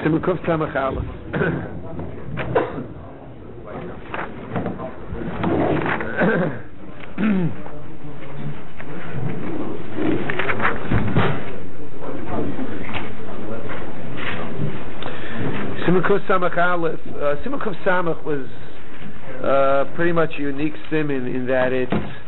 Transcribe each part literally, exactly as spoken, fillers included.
Simukov Samach Aleph. Simukov Samach Aleph. Uh, Simukov Samach was uh, pretty much a unique simon in that it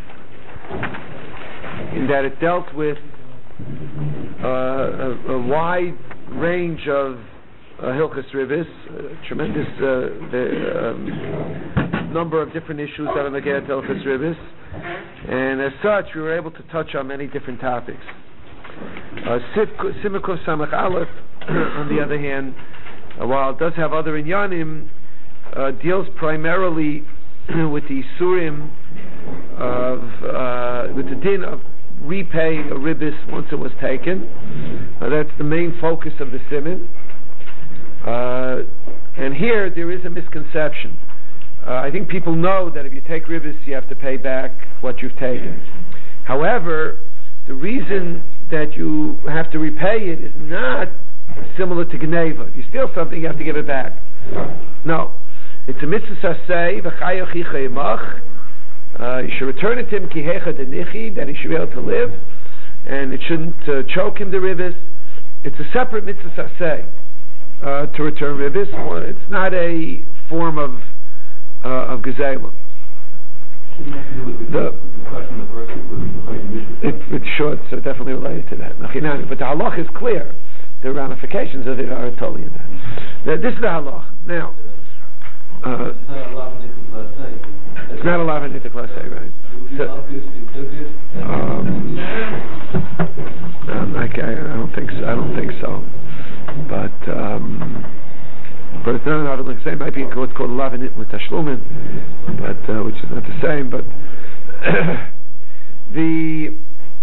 in that it dealt with uh, a, a wide range of uh, Hilchos Ribis, a tremendous uh, the, um, number of different issues that are negated to Hilchos Ribis, and as such we were able to touch on many different topics. Uh, Simukov Samach Aleph, on the other hand, uh, while it does have other inyanim, uh, deals primarily with the isurim of uh, with the din of repay a ribis once it was taken. Uh, that's the main focus of the siman. Uh, and here there is a misconception. Uh, I think people know that if you take ribis, you have to pay back what you've taken. However, the reason that you have to repay it is not similar to Gneva. If you steal something, you have to give it back. No. It's a mitzvah saseh, v'chayoch yicha imach. Uh, you should return it to him kihecha denichi, that he should be able to live, and it shouldn't uh, choke him the ribis. It's a separate mitzvah saseh uh, to return ribis. It's not a form of uh, of gezeilah. The it, it's sure it's uh, definitely related to that. But the halach is clear. The ramifications of it are totally in that. This is the halach. Now, uh, it's not a lav nitik lasei, right? So, um, um, I, I don't think so. I don't think so. But um, but it's not a lav nitik lasei. It might be what's called a lav nitik with tashlumin, but uh, which is not the same. But the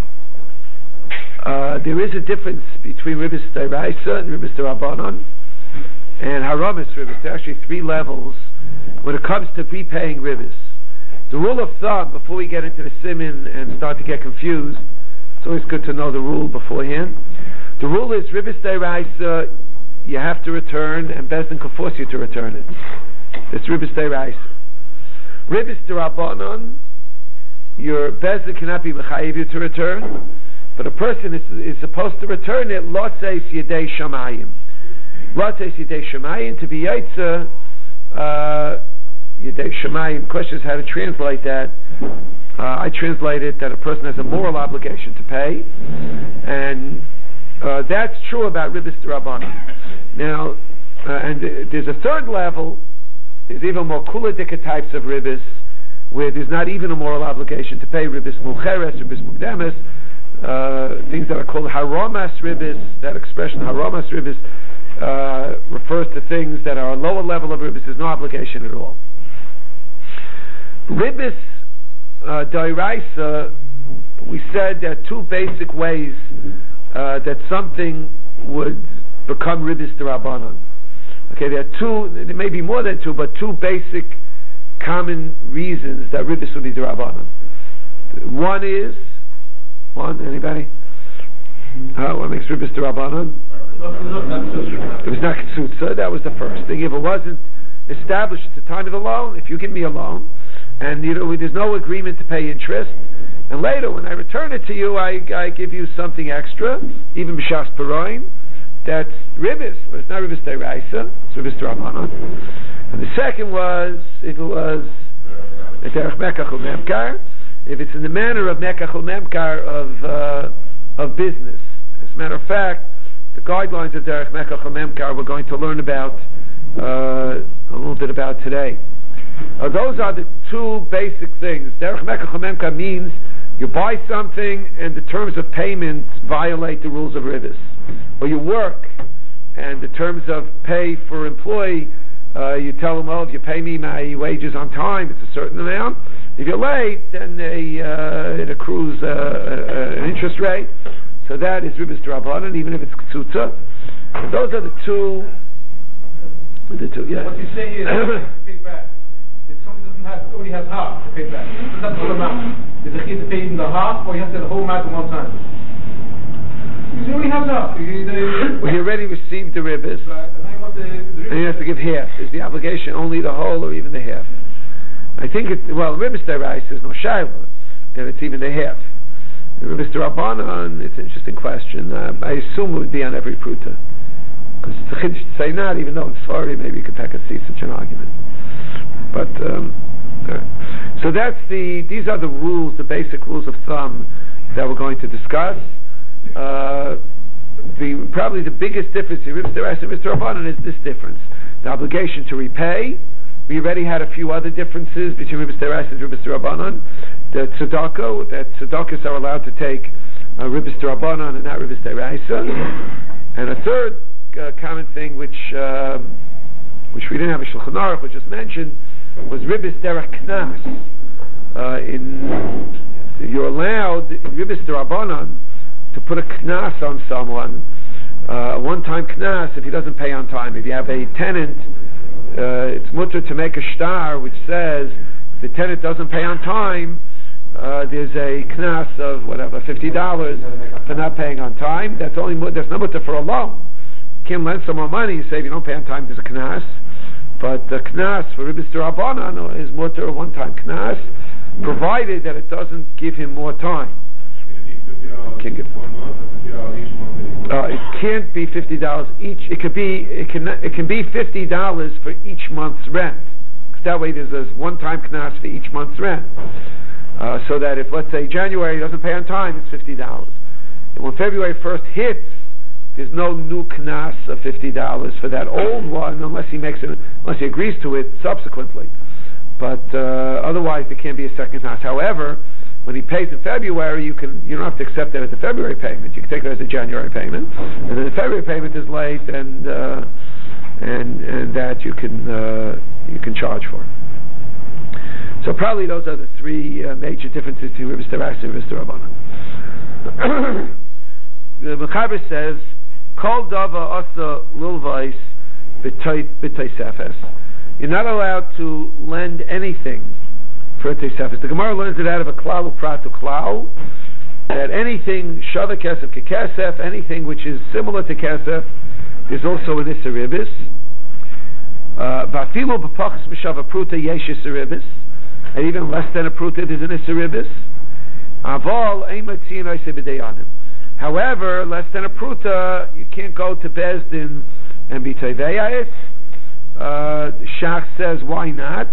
uh, there is a difference between ribis d'oraisa and ribis d'Rabbanan and haramis ribis. There are actually three levels when it comes to repaying ribis. The rule of thumb, before we get into the siman and start to get confused, it's always good to know the rule beforehand. The rule is ribis d'oraisa, you have to return, and Bezdin can force you to return it. It's ribis d'oraisa. Ribis d'Rabbanan, your Bezdin cannot be mechayev you to return, but a person is, is supposed to return it lotzeis yedei shamayim. Lotzeis yedei shamayim, to be yaitza, uh, Yedei Shemayim. Question is how to translate that. Uh, I translate it that a person has a moral obligation to pay, and uh, that's true about ribis d'Rabbanan. Now, uh, and th- there's a third level. There's even more kuladika types of ribis where there's not even a moral obligation to pay. Ribis mucheres, ribis mukdemes, uh, things that are called haramas ribis. That expression haramas ribis uh, refers to things that are a lower level of ribis. There's no obligation at all. Ribis uh, d'oraisa, we said there are two basic ways uh, that something would become ribis d'Rabbanan. Okay, there are two, there may be more than two, but two basic common reasons that ribis would be d'Rabbanan. One is, one, anybody? Uh, what makes ribis d'Rabbanan? It was not ktsutsa, that was the first thing. If it wasn't established at the time of the loan, if you give me a loan, and you know, there's no agreement to pay interest, and later when I return it to you, I, I give you something extra, even b'shas paroin, that's ribis, but it's not ribis d'oraisa, it's ribis d'Rabbanan. And the second was, if it was derech mekach u'memkar, if it's in the manner of mekach u'memkar of uh, of business. As a matter of fact, the guidelines of derech mekach u'memkar we're going to learn about uh, a little bit about today. Uh, those are the two basic things. Derech mekach u'memkar means you buy something and the terms of payment violate the rules of ribis. Or you work and the terms of pay for employee, uh, you tell them, oh, if you pay me my wages on time, it's a certain amount. If you're late, then they, uh, it accrues uh, uh, an interest rate. So that is ribis d'Rabbanan, even if it's ktsutsa. Those are the two. The two, yeah. What you say is pay back. If somebody doesn't have, only has half to pay back, that's the full amount. Is the key to pay in the half, or you have to have the whole amount at one time? Because you only have half. You, well, he already received the ribis. Right. And then what what the, the and he has to give half. Is the obligation only the whole or even the half? I think it, well, Ribbis Derais is no shayla, that it's even the half. The Ribbis Derabanan, it's an interesting question. Uh, I assume it would be on every pruta. Because it's a chiddush to say not, even though it's sorry, maybe you could take a see such an argument. But, um, uh, so that's the, these are the rules, the basic rules of thumb that we're going to discuss. Uh, the, probably the biggest difference in Ribbis Derais and Ribbis Derabanan is this difference. The obligation to repay. We already had a few other differences between Ribbis Derais and Ribbis Derabanan. The tzedakah, that tzedakahs are allowed to take uh, Ribbis Derabanan and not Ribbis Derais. And a third uh, common thing, which uh, which we didn't have a Shulchan Aruch, which just mentioned, was Ribbis Derech Knas. Uh, in you're allowed in Ribbis Derabanan to put a knas on someone, uh, a one-time knas if he doesn't pay on time. If you have a tenant, uh, it's mutter to make a shtar which says if the tenant doesn't pay on time, uh, there's a knas of whatever fifty dollars for not paying on time. That's only that's not mutter for a loan. You can't lend someone money. You say if you don't pay on time, there's a knas. But the knas for Ribbis Derabanan is mutter a one-time knas, provided that it doesn't give him more time. Can't give, uh, it can't be fifty dollars each. It could be it can it can be fifty dollars for each month's rent. Because that way there's a one-time knas for each month's rent. Uh, so that if let's say January he doesn't pay on time, it's fifty dollars. And when February first hits, there's no new knas of fifty dollars for that old one unless he makes it unless he agrees to it subsequently. But uh, otherwise there can't be a second knas. However, when he pays in February, you can you don't have to accept that as a February payment. You can take it as a January payment, and then the February payment is late, and uh, and and that you can uh, you can charge for. So probably those are the three uh, major differences between Ribbis Derais and Ribbis Derabanan. The Mechaber says, "Kol dava asa lulvais b'toisefes." You're not allowed to lend anything for a tosefes. The Gemara learns it out of a klal uprat to klal, that anything shava kesef kekesef, anything which is similar to kesef, there's also an issa ribbis. Vafilu b'pachas b'shava pruta yesh issa ribbis, and even less than a pruta there's an issa ribbis. Aval ein matziin oiseh b'dayanim. However, less than a pruta, you can't go to Bezdin and be teveyah it. Uh, Shach says, why not?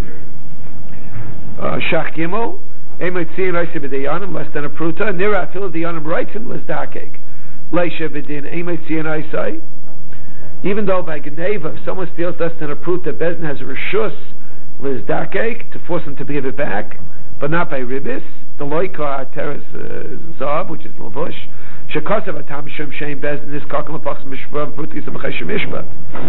Shach Gimel, Emetziin Reise B'Dayanim, less than a pruta. Nira Afil Dayanim Reitzim Lezdakek, Leisha B'Din Emetziin Reise. Even though by Geneva, if someone steals less than a pruta, Bezdin has a reshus Lezdakek to force him to give it back, but not by Ribbis. The Loika Teres Zav, which is Lavush. Shekasav Atam Shem Shein Bezdin is Kakam Apachs Mishvav Prutis Amacheshem Mishpat.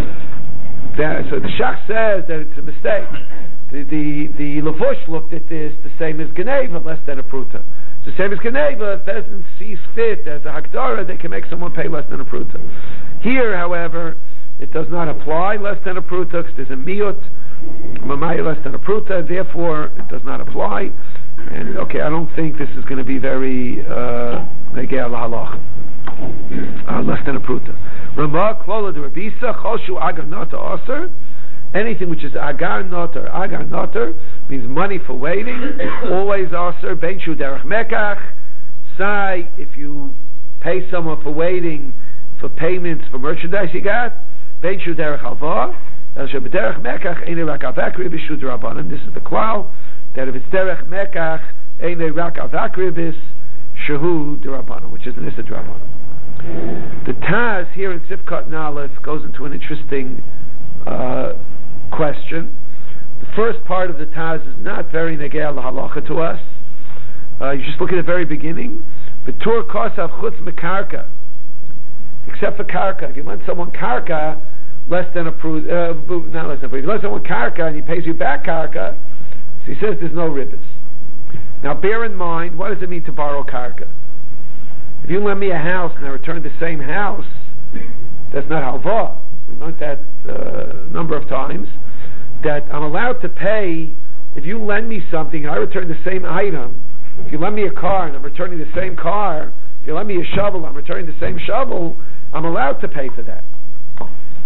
So the Shach says that it's a mistake. The the, the Lavush looked at this the same as Geneva, less than a pruta. So same as Geneva, if Bezdin sees fit as a Hakdara, they can make someone pay less than a pruta. Here, however, it does not apply less than a pruta, because there's a miyut, mamaya less than a pruta, therefore it does not apply. And okay, I don't think this is going to be very negei al halach, less than a pruta. Ramah klola de Rabisa choshu agar nota aser. Anything which is agar noter, agar noter means money for waiting, always aser. Ben shu derech mekach. Sai, if you pay someone for waiting for payments for merchandise you got, ben shu derech halva. El she b'derech mekach einei rak avakri b'shu d'rabanan. This is the klal that if it's derech mekach einei rak avakri b'is shehu d'rabanan, which is an issa d'rabanan. The Taz here in Sifkat Nalef goes into an interesting uh, question. The first part of the Taz is not very negei al halacha to us. Uh, you just look at the very beginning. B'tur kosav chutz mekarka, except for karka. If you lend someone karka less than a pru, uh, not less than a pru, if you lend someone karka and he pays you back karka, so he says there's no ribbis. Now bear in mind, what does it mean to borrow karka? If you lend me a house and I return the same house, that's not halva. We learned that a uh, number of times, that I'm allowed to pay. If you lend me something and I return the same item, if you lend me a car and I'm returning the same car, if you lend me a shovel, I'm returning the same shovel, I'm allowed to pay for that.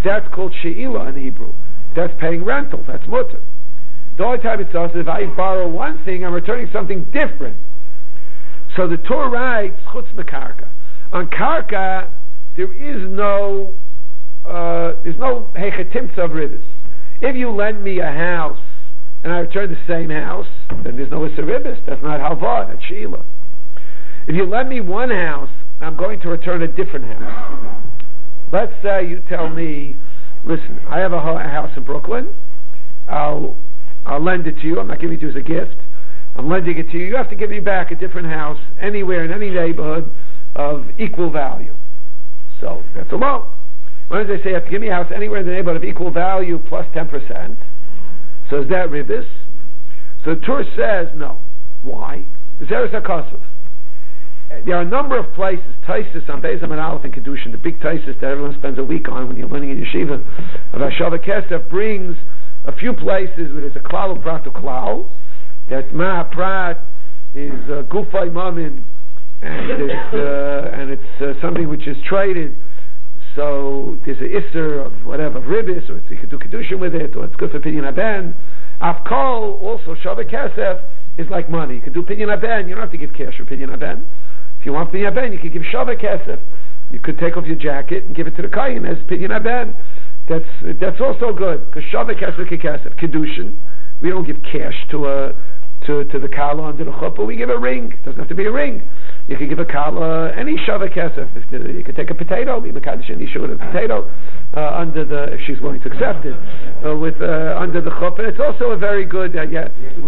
That's called she'ila in Hebrew. That's paying rental. That's mutter. The only time it's also if I borrow one thing, I'm returning something different. So the Torah writes chutz mekarka. On karka, there is no uh, there's no hechetimtza of ribis. If you lend me a house and I return the same house, then there's no issa ribis. That's not halva. That's sheila. If you lend me one house, I'm going to return a different house. Let's say you tell me, listen, I have a, a house in Brooklyn. I'll I'll lend it to you. I'm not giving it to you as a gift. I'm lending it to you. You have to give me back a different house anywhere in any neighborhood of equal value. So that's a loan. When they say you have to give me a house anywhere in the neighborhood of equal value plus ten percent, so is that ribis? So the Torah says no. Why? Zeres HaKosov. There are a number of places, Taisis on Beis Hamad Aleph and Kedushin, the big Taisis that everyone spends a week on when you're learning in yeshiva, of Hashava Kesef, brings a few places where there's a klal uprat to klal, that Ma'aprat is uh, Gufay Mamin, and it's, uh, and it's uh, something which is traded, so there's an Isser of whatever, of Ribis, or it's, you can do Kedushin with it, or it's good for Pidyon Haben. Afkol, also Shava Kesef, is like money. You can do Pidyon Haben, you don't have to give cash for Pidyon Haben. If you want Pidyon Haben, you can give Shava Kesef. You could take off your jacket and give it to the Kayin as Pidyon Haben. That's that's also good, because Shava Kesef Kesef, Kedushin, we don't give cash to a to to the kala under the chuppah. We give a ring. It doesn't have to be a ring. You can give a kala any Shava Kesef. If the, you could take a potato, be Mekadosh and Isha with a potato uh, under the, if she's willing to accept it, uh, with uh, under the chuppah. It's also a very good. Uh, yeah.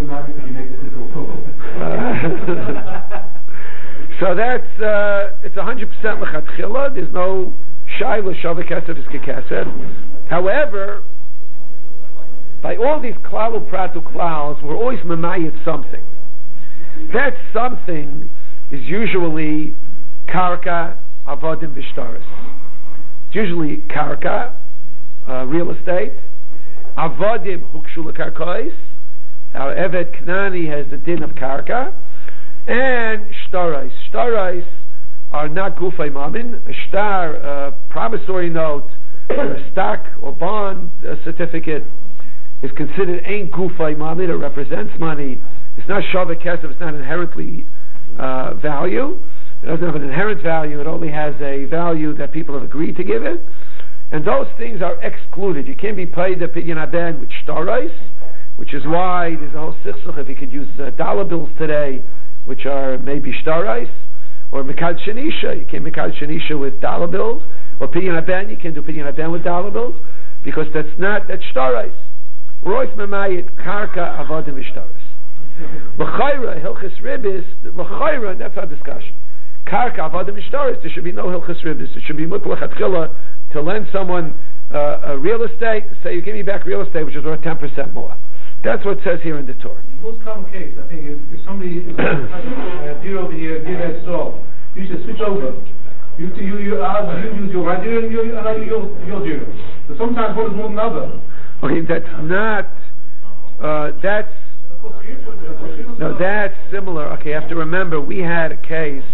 Uh, so that's uh, it's a hundred percent lechatchila. There's no shayla Shava Kesef is kekesef. However, by all these klal upratu klals, we're always memayit something. That something is usually karka, avodim, vishtaris. It's usually karka, uh, real estate. Avodim, hukshu lekarkais. Our Evet Knani has the din of karka. And shtarais. Shtarais are not gufay mamin. A shtar, a promissory note, or a stock or bond uh, certificate, is considered ain't gufay mamin. It represents money. It's not shava kesef. It's not inherently uh, value. It doesn't have an inherent value. It only has a value that people have agreed to give it. And those things are excluded. You can't be paid the pidyon haben with shtarais, which is why there's a whole sichsuch if you could use uh, dollar bills today, which are maybe shtarais, or mikad shanisha. You can't mikad shanisha with dollar bills, or pidyon haben. You can't do pidyon haben with dollar bills, because that's not that's shtarais. We're always memayit karka avodim v'shtarais. L'chayra hilchis ribis. L'chayra, that's our discussion. Karka avodim v'shtarais. There should be no hilchis ribis. It should be mutlach atchila to lend someone uh, a real estate. Say you give me back real estate, which is worth ten percent more. That's what it says here in the Torah. The most common case, I think, is if somebody is a deer over here, deer that's stall, you should switch over. You you you, uh, you use your right deer and you and I use your your deer. So sometimes one is more than the other. Okay, that's not. Uh, that's no, that's similar. Okay, you have to remember we had a case.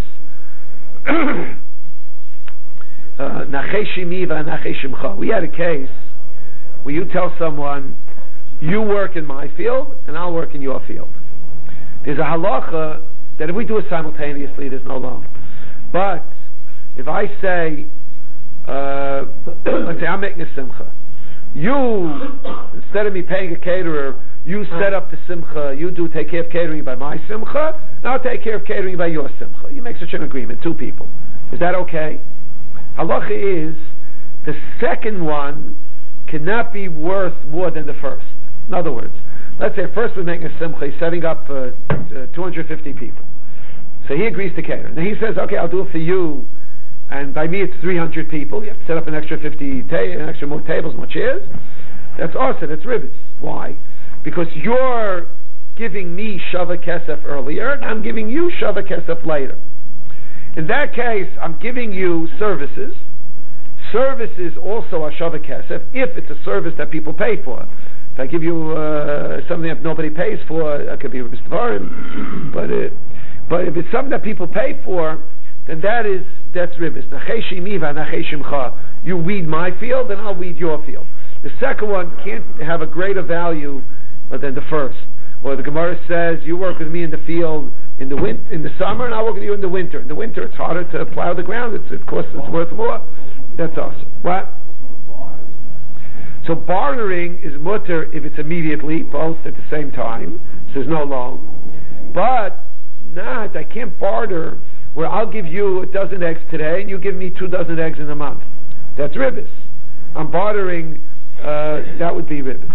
Nacheshimiva, nacheshimcha. We had a case where you tell someone, you work in my field and I'll work in your field. There's a halacha that if we do it simultaneously, there's no loan. But if I say, uh, let's say I'm making a simcha, you, instead of me paying a caterer, you set up the simcha, you do take care of catering by my simcha, and I'll take care of catering by your simcha. You make such an agreement, two people. Is that okay? Halacha is, the second one cannot be worth more than the first. In other words, let's say first we're making a simcha, he's setting up for uh, two hundred fifty people. So he agrees to cater. Then he says, okay, I'll do it for you, and by me it's three hundred people. You have to set up an extra fifty, ta- an extra more tables, more chairs. That's awesome, that's ribbis. Why? Because you're giving me shava kesef earlier, and I'm giving you shava kesef later. In that case, I'm giving you services. Services also are shava kesef, if it's a service that people pay for. If I give you uh, something that nobody pays for, that could be ribbis tvarim. But it, but if it's something that people pay for, then that is that's ribis. You weed my field, and I'll weed your field. The second one can't have a greater value than the first. Or the Gemara says, you work with me in the field in the win- in the summer, and I work with you in the winter. In the winter, it's harder to plow the ground. It's, it costs, it's worth more. That's awesome. What? So bartering is mutter if it's immediately, both at the same time. So there's no loan. But not, I can't barter where I'll give you a dozen eggs today and you give me two dozen eggs in a month. That's ribbis. I'm bartering, uh, that would be ribbis.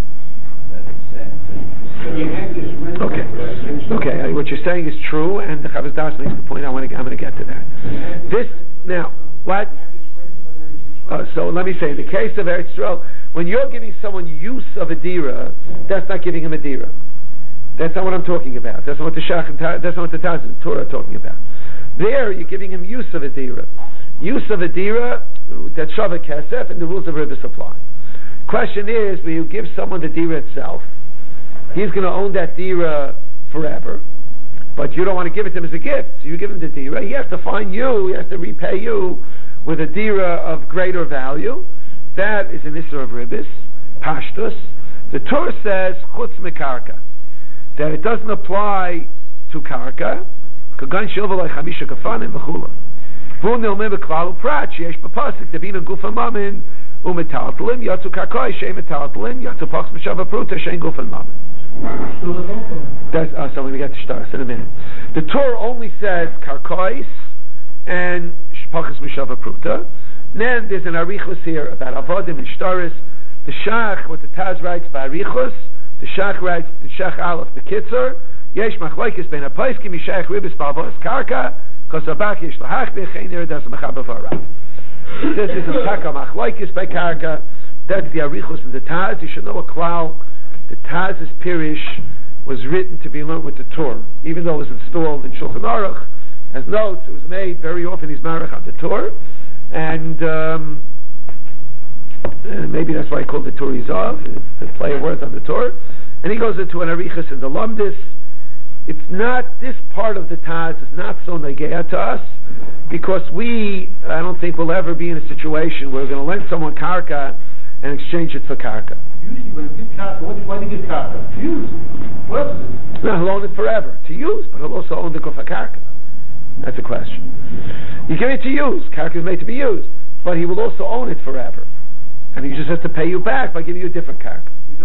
Okay. Okay. What you're saying is true, and the Chavos Das makes the point. I want to. I'm going to get to that. This now. What? Uh, so let me say, in the case of Eretz Yisrael, when you're giving someone use of a dira, that's not giving him a dira. That's not what I'm talking about. That's not what the Shach and Ta- that's not what the Taz and Torah are talking about. There, you're giving him use of a dira. Use of a dira, that's shava kesef, and the rules of ribbis apply. Question is, will you give someone the dira itself? He's going to own that dira forever, but you don't want to give it to him as a gift, so you give him the dira. He has to find you, he has to repay you with a dira of greater value. That is an issur of ribbis, pashtus. The Torah says, chutz mekarka, that it doesn't apply to karka, kagan shilva like chamisha kafanim v'chula. V'u nilmim b'klal u'prat, sheyesh b'pasik, tebina gufa mamin, u'metaltalim, yatsu karkoi, she'em metaltalim, yatsu pachs b'shava pruta, she'en gufa mamin. That's, uh, so we're going to get to Shtaris in a minute. The Torah only says karkois and shpachas mishava pruta. Then there's an arichus here about avodim and Shtaris. The Shach, what the Taz writes by arichus, the Shach writes the Shach Aleph Bekitzer. Yesh machlokes ben hapaiskim mishayach ribis ba'avodas karka kosabak yesh lahach becheiner das mechaber v'arav. This is a taka machlokes by karka. That's the arichus in the Taz. You should know a klal. The Taz's Pirish was written to be learned with the Torah, even though it was installed in Shulchan Aruch as notes. It was made very often. He's marach on the Torah, and, um, and maybe that's why he called the Torah Yizav, to play a word on the Torah. And he goes into an arichas in the Lumdis. It's not, this part of the Taz is not so negea to us, because we, I don't think we'll ever be in a situation where we're going to lend someone karka and exchange it for karka. Usually when you give karka, what do you, why do you give karka? To use. What else is it? No, he'll own it forever. To use, but he'll also own the kufa karka. That's a question. You give it to use. Karka is made to be used. But he will also own it forever. And he just has to pay you back by giving you a different karka.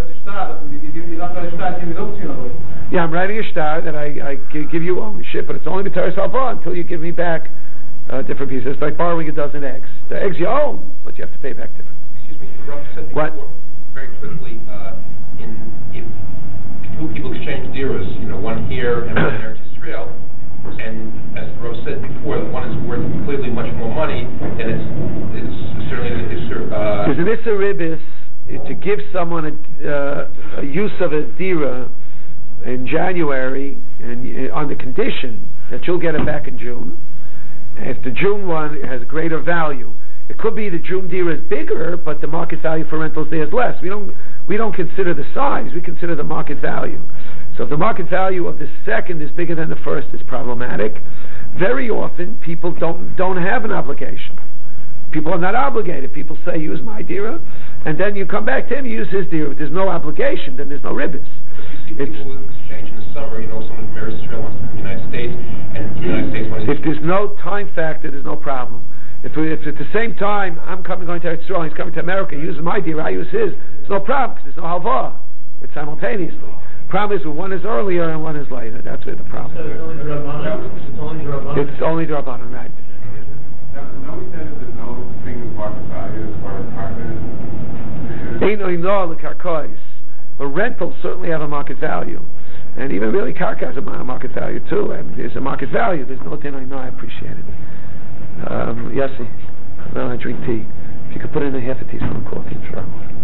Yeah, I'm writing a shtar that I, I give you ownership, but it's only b'taras halva until you give me back uh, different pieces. It's like borrowing a dozen eggs. The eggs you own, but you have to pay back different. Excuse me, Rav said before, what? very quickly, uh, in if two people exchange diras, you know, one here and one in Eretz Yisrael, and as Rav said before, the one is worth clearly much more money, then it's, it's certainly an issur. Uh, There's an issur ribis to give someone a, uh, a use of a dira in January, and uh, on the condition that you'll get it back in June. If the June one has greater value, it could be the June dira is bigger, but the market value for rentals there is less. We don't we don't consider the size; we consider the market value. So if the market value of the second is bigger than the first, it's problematic. Very often, people don't don't have an obligation. People are not obligated. People say, use my dira, and then you come back to him, use his dira. If there's no obligation, then there's no ribbons. You see it's, people exchange in the summer, you know, someone from Eretz Yisrael wants to come to the United States, and the United States wants to... If there's no time factor, there's no problem. If, we, if at the same time, I'm coming going to Eretz Yisrael, he's coming to America, he uses my dira, I use his, there's no problem, because there's no halva. It's simultaneously. Problem is when one is earlier and one is later. That's where the problem is. So it's only the Rabbanan? It's only the Rabbanan, right. No, we said that there's no thing of market value as far as karka is. Ain't no no the karkois. But rentals certainly have a market value, and even really karka has a market value too. And there's a market value. There's no thing I know. I appreciate it. Um, Yossi, no, I drink tea. If you could put in a half a teaspoon of coffee, sure.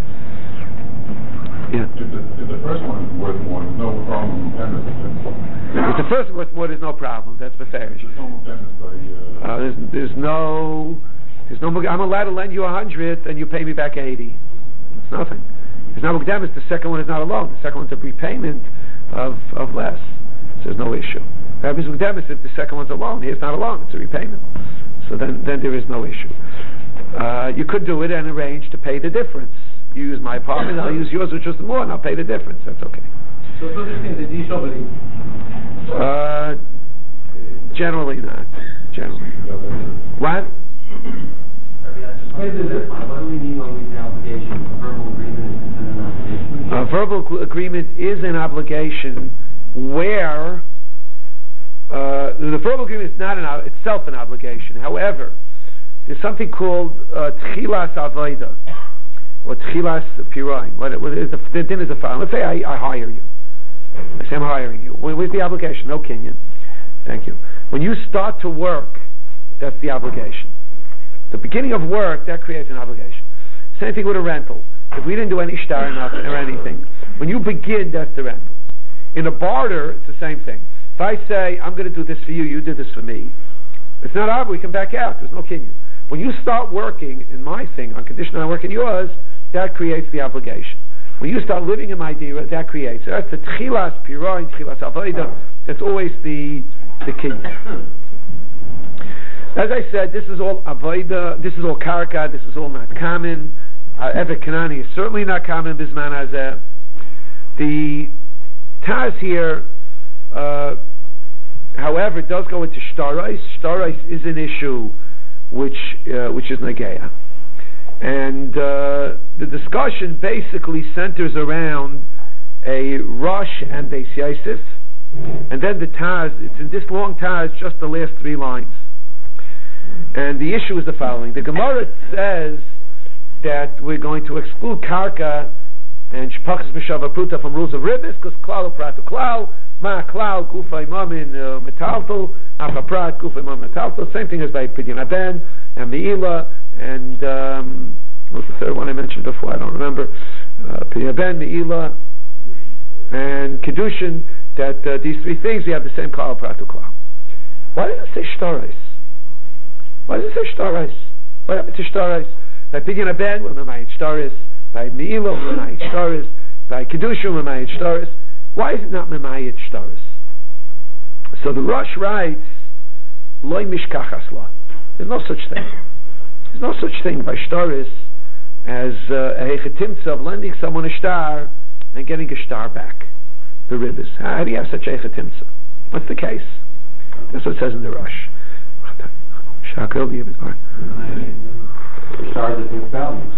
Yeah. If the, if the first one is worth more, there's no problem with tennis. If the first one worth more, there's no problem. That's the fair. There's no tennis by, uh, uh, there's, there's no, there's no. I'm allowed to lend you a hundred, and you pay me back eighty. It's nothing. It's not mukdamis. The second one is not a loan. The second one's a prepayment of of less. So there's no issue. Happens with them is if the second one's a loan. Here's not a loan; it's a repayment. So then, then there is no issue. Uh, you could do it and arrange to pay the difference. You use my apartment, I'll use yours, which was more, and I'll pay the difference. That's okay. So, so this thing, the D Shabbat. Uh, generally not. Generally. What? What do we mean when we say obligation? A verbal agreement is considered an obligation? A verbal agreement is an obligation where uh, the verbal agreement is not an, itself an obligation. However, there's something called uh, tchilas avoda or tchilas pirayin. What, what is the, the din is the following. Let's say I, I hire you. I say I'm hiring you. Where's the obligation? No kinyan. Thank you. When you start to work, that's the obligation. The beginning of work, that creates an obligation. Same thing with a rental. If we didn't do any shtar nothing or anything, when you begin, that's the rental. In a barter, it's the same thing. If I say, I'm going to do this for you, you did this for me, it's not obvious, we can back out, there's no kinyan. When you start working in my thing, on condition I work in yours, that creates the obligation. When you start living in my dira, that creates. So that's the tchilas pirayin, tchilas avoda. That's always the the kinyan. As I said, this is all avoda. This is all karka. This is all not common. Uh, Evet Kanani is certainly not common. Bisman hazeh. The Taz here, uh, however, does go into shtarais. Shtarais is an issue which uh, which is nageya. And uh, the discussion basically centers around a Rosh and Beis Yosef, and then the Taz. It's in this long Taz, just the last three lines. And the issue is the following: the Gemara says that we're going to exclude karka and shpachas b'shava pruta from rules of ribbis because klal pratu klal, ma klal gufay mamin metaltal, afa prat gufay mamin metaltal. Same thing as by pidyon aben and meila. And um, what was the third one I mentioned before? I don't remember. Pidyon ben, meila, and kedushin. That uh, these three things we have the same klal pratu klal. Why does it say shtarais? Why does it say shtarais? What happened to shtarais? By pidyon ben, we're memayit shtarais. By meila, we're memayit shtarais. By kedushin, we're memayit shtarais. Why is it not memayit shtarais? So the Rosh writes, loy mishkachas la. There's no such thing. There's no such thing by shtaris as uh, a hechetimtza of lending someone a shtar and getting a shtar back. The ribbis. How do you have such a hechetimtza? What's the case? That's what it says in the Rosh. Shakil, the Yibit Bar. Stars at fixed values.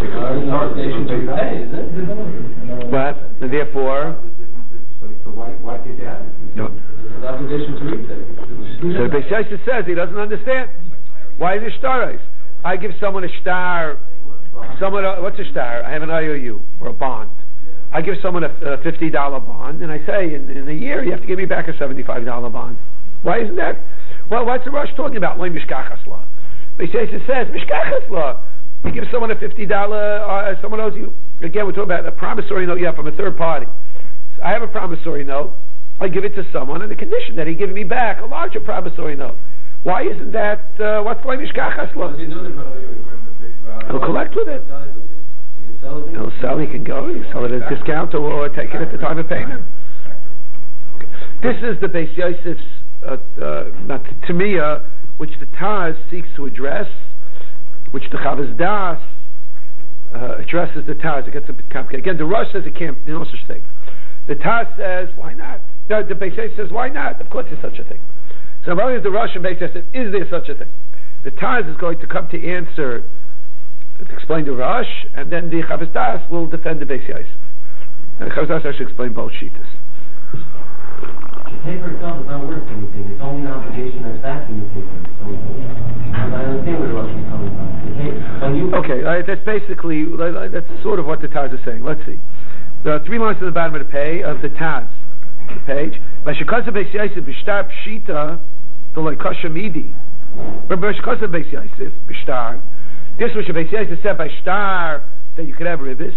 But, and therefore, so why, why can't you have it? No. There's an obligation to repay. So Beis Yosef says he doesn't understand. Why is it shtarais? I give someone a shtar. Someone, uh, what's a shtar? I have an I O U or a bond. I give someone a, a fifty dollar bond, and I say in, in a year you have to give me back a seventy-five dollar bond. Why isn't that? Well, what's the Rosh talking about? Loy mishkachas la. Beis Yosef says mishkachas la. You give someone a fifty dollar. Uh, someone owes you. Again, we're talking about a promissory note you have from a third party. So I have a promissory note. I give it to someone on the condition that he give me back a larger promissory note. Why isn't that? Uh, what's loy mishkachas la? He'll collect with it. He'll sell. He can go. He can sell it at a discount or, or take it at the time of payment. Okay. This is the Beis Yosef's uh, uh, not Tamiyah, which the Taz seeks to address, which the Chavaz Das uh, addresses the Taz. It gets a bit complicated. Again, the Rosh says it can't. There's no such thing. The Taz says, why not? No, the Beis Yosef says, why not? Of course, there's such a thing. So not only is the Rosh and Beis Yosef says, is there such a thing? The Taz is going to come to answer, to explain the Rosh, and then the Chavaz Das will defend the Beis Yosef. And the Chavaz Das actually explain both shittas. The paper itself is not worth anything. It's only an obligation that's backing the paper. So I understand where the Rosh is coming from. When you okay, uh, that's basically, uh, that's sort of what the Taz is saying. Let's see. There are three lines at the bottom of the page, of the Taz, the page. V'shekasa Beis Yosef b'shtar pshita d'loi kasha midi. Remember, v'shekasa Beis Yosef b'shtar. This was Beis Yosef said by shtar that you could have ribbis.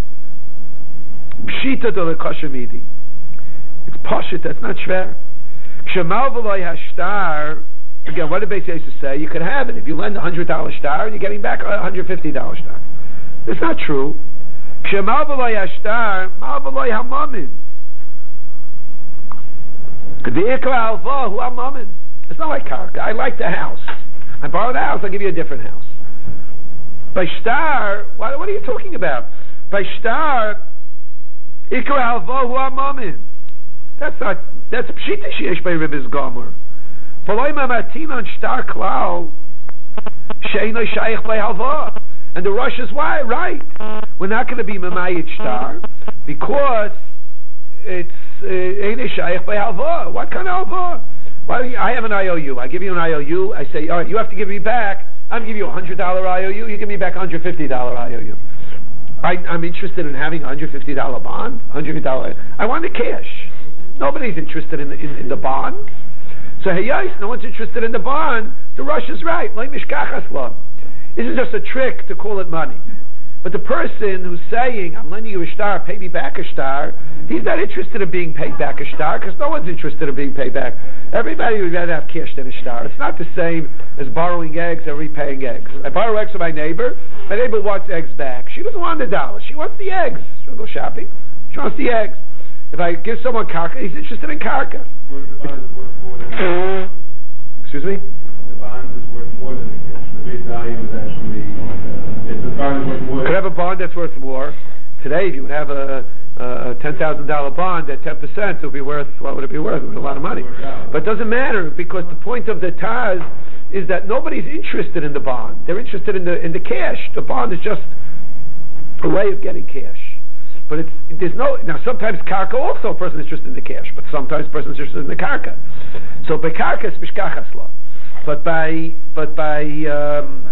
Pshita d'loi kasha midi. It's pashit. That's not shver. Kshemal v'loi hashtar. Again, what did Beis Yosef say? You could have it if you lend a hundred dollar shtar and you're getting back a hundred fifty dollar shtar. It's not true. Kshemal v'loi hashtar, mal v'loi hamamin. It's not like karka. I like the house. I borrow the house, I'll give you a different house. By shtar, what, what are you talking about? By shtar, ikra halva hu amamin. That's not, that's pshita sheyesh by ribis gomer. V'loy mamatin on shtar klal, she'eno shayich by halva. And the Rosh is why, right. We're not going to be mamayit shtar, because it's eno shayich by halva. What kind of halva? Why do you, I have an I O U. I give you an I O U. I say, all right, you have to give me back. I'm giving you a hundred dollar I O U. You give me back a hundred fifty dollar I O U. I, I'm interested in having a hundred fifty dollar bond. Hundred fifty dollar. I want the cash. Nobody's interested in the, in, in the bond. So hey, yes, no one's interested in the bond. The Rosh is right. Like mishkachas lo. This is just a trick to call it money. But the person who's saying, I'm lending you a star, pay me back a star, he's not interested in being paid back a star, because no one's interested in being paid back. Everybody would rather have cash than a star. It's not the same as borrowing eggs and repaying eggs. I borrow eggs from my neighbor, my neighbor wants eggs back. She doesn't want the dollar, she wants the eggs. She wants to go shopping, she wants the eggs. If I give someone karka, he's interested in karka. The bond is worth more than the Excuse me? The bond is worth more than the cash. The base value is actually, uh, if the bond is worth more. Could have a bond that's worth more. Today, if you would have a, a ten thousand dollar bond at ten percent, it would be worth, what would it be worth? It would be a lot of money. But it doesn't matter, because the point of the Taz is that nobody's interested in the bond. They're interested in the in the cash. The bond is just a way of getting cash. But it's, there's no, now sometimes karka also a person is interested in the cash, but sometimes a person is interested in the karka. So by karka it's mishkachas lo. But by, but by, um,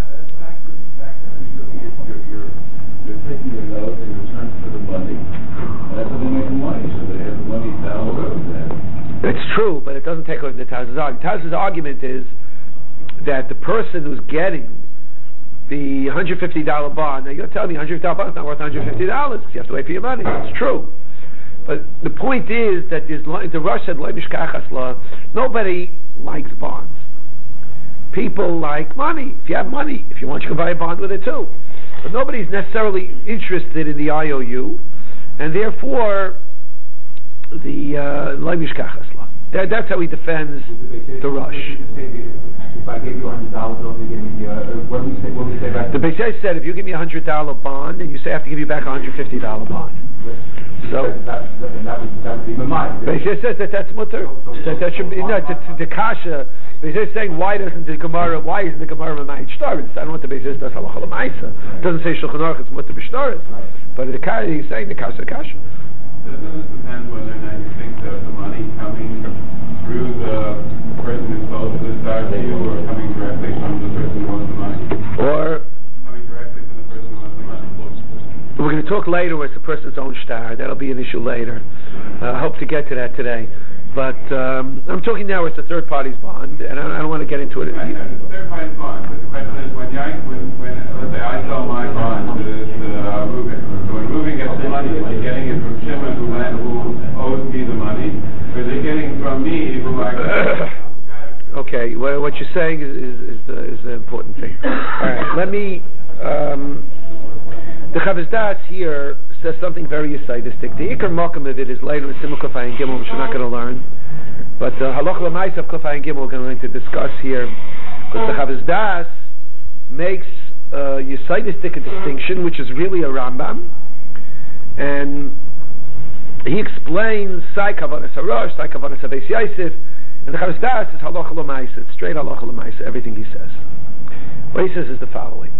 They're taking it out in return for the money. That's how they make the money, so they have the money down the road. it's true, but it doesn't take away from the Taz's argument. Taz's argument is that the person who's getting the one hundred fifty dollar bond, now you're telling me one hundred fifty dollar bond is not worth one hundred fifty dollars because you have to wait for your money. It's true. But the point is that the Rosh said, nobody likes bonds. People like money. If you have money, if you want, you can buy a bond with it too. But nobody's necessarily interested in the I O U, and therefore the uh, that, that's how he defends the Rosh. If I gave you a hundred dollars, don't you give me? Uh, what do we say? What do we say back? The Beis Yosef said, if you give me a hundred dollar bond, and you say I have to give you back a hundred fifty dollar bond. So that, that, that would that would be my mind. Beis Yosef says that that's mutter. That that should be no. The, the kasha. Beis Yosef saying, why doesn't the Gemara? Why isn't the Gemara Mamayit Shtaris? I don't know what the Beis Yosef does halacha l'maisa. It doesn't say Shulchan Aruch. It's mutter b'shtaris. But the kasha, he's saying the kasha kasha. Doesn't it depend whether or not you think that the money coming through the person who sold the star to you, or coming directly from the person who owns the money? Or coming directly from the person who owns the money. We're going to talk later where it's the person's own star. That'll be an issue later. Uh, I hope to get to that today. But um, I'm talking now where it's a third party's bond, and I, I don't want to get into it. Right, it's a third party's bond, but the question is, when, I, when, when let's say I sell my bond to this uh, Reuben, so when Reuben gets the money, is he getting it from Shimon, who, who owes me the money, or is he getting from me, who I Okay, well, what you're saying is, is, is, the, is the important thing. All right, let me... Um, the Chavez Das here says something very yisaidistic. The Iker Mokum of it is later in Simul Kufay and Gimel, which we're not going to learn. But the Halach L'Maisa of Kufay and Gimel we're going to discuss here. Because the Chavez Das makes a yisaidistic distinction, which is really a Rambam. And he explains Sai Kavanas HaRosh, Sai Kavanas HaBeis Yosef, and the Chavez Das is Halach L'Maisa. It's straight Halach L'Maisa, everything he says. What he says is the following.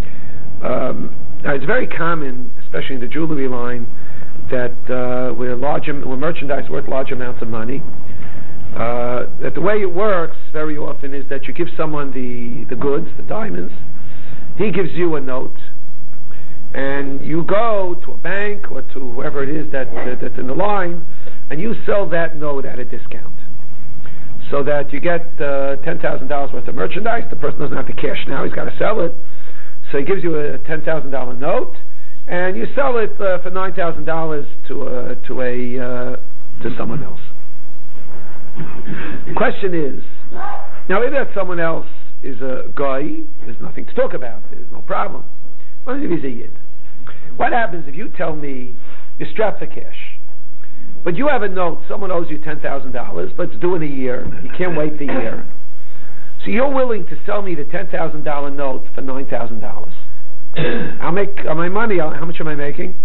Um, Now, it's very common, especially in the jewelry line, that uh, where large, where merchandise worth large amounts of money, uh, that the way it works very often is that you give someone the, the goods, the diamonds, he gives you a note, and you go to a bank or to whoever it is that, that that's in the line, and you sell that note at a discount. So that you get uh, ten thousand dollars worth of merchandise, the person doesn't have to cash now, he's got to sell it. So he gives you a ten thousand dollar note, and you sell it uh, for nine thousand dollars to a to a uh, to someone else. The question is, now if that someone else is a guy, there's nothing to talk about. There's no problem. What if he's a yid? What happens if you tell me you're strapped for cash? But you have a note, someone owes you ten thousand dollars, but it's due in a year. You can't wait the year. So you're willing to sell me the ten thousand dollars note for nine thousand dollars. I'll make, on my money, I'll, how much am I making?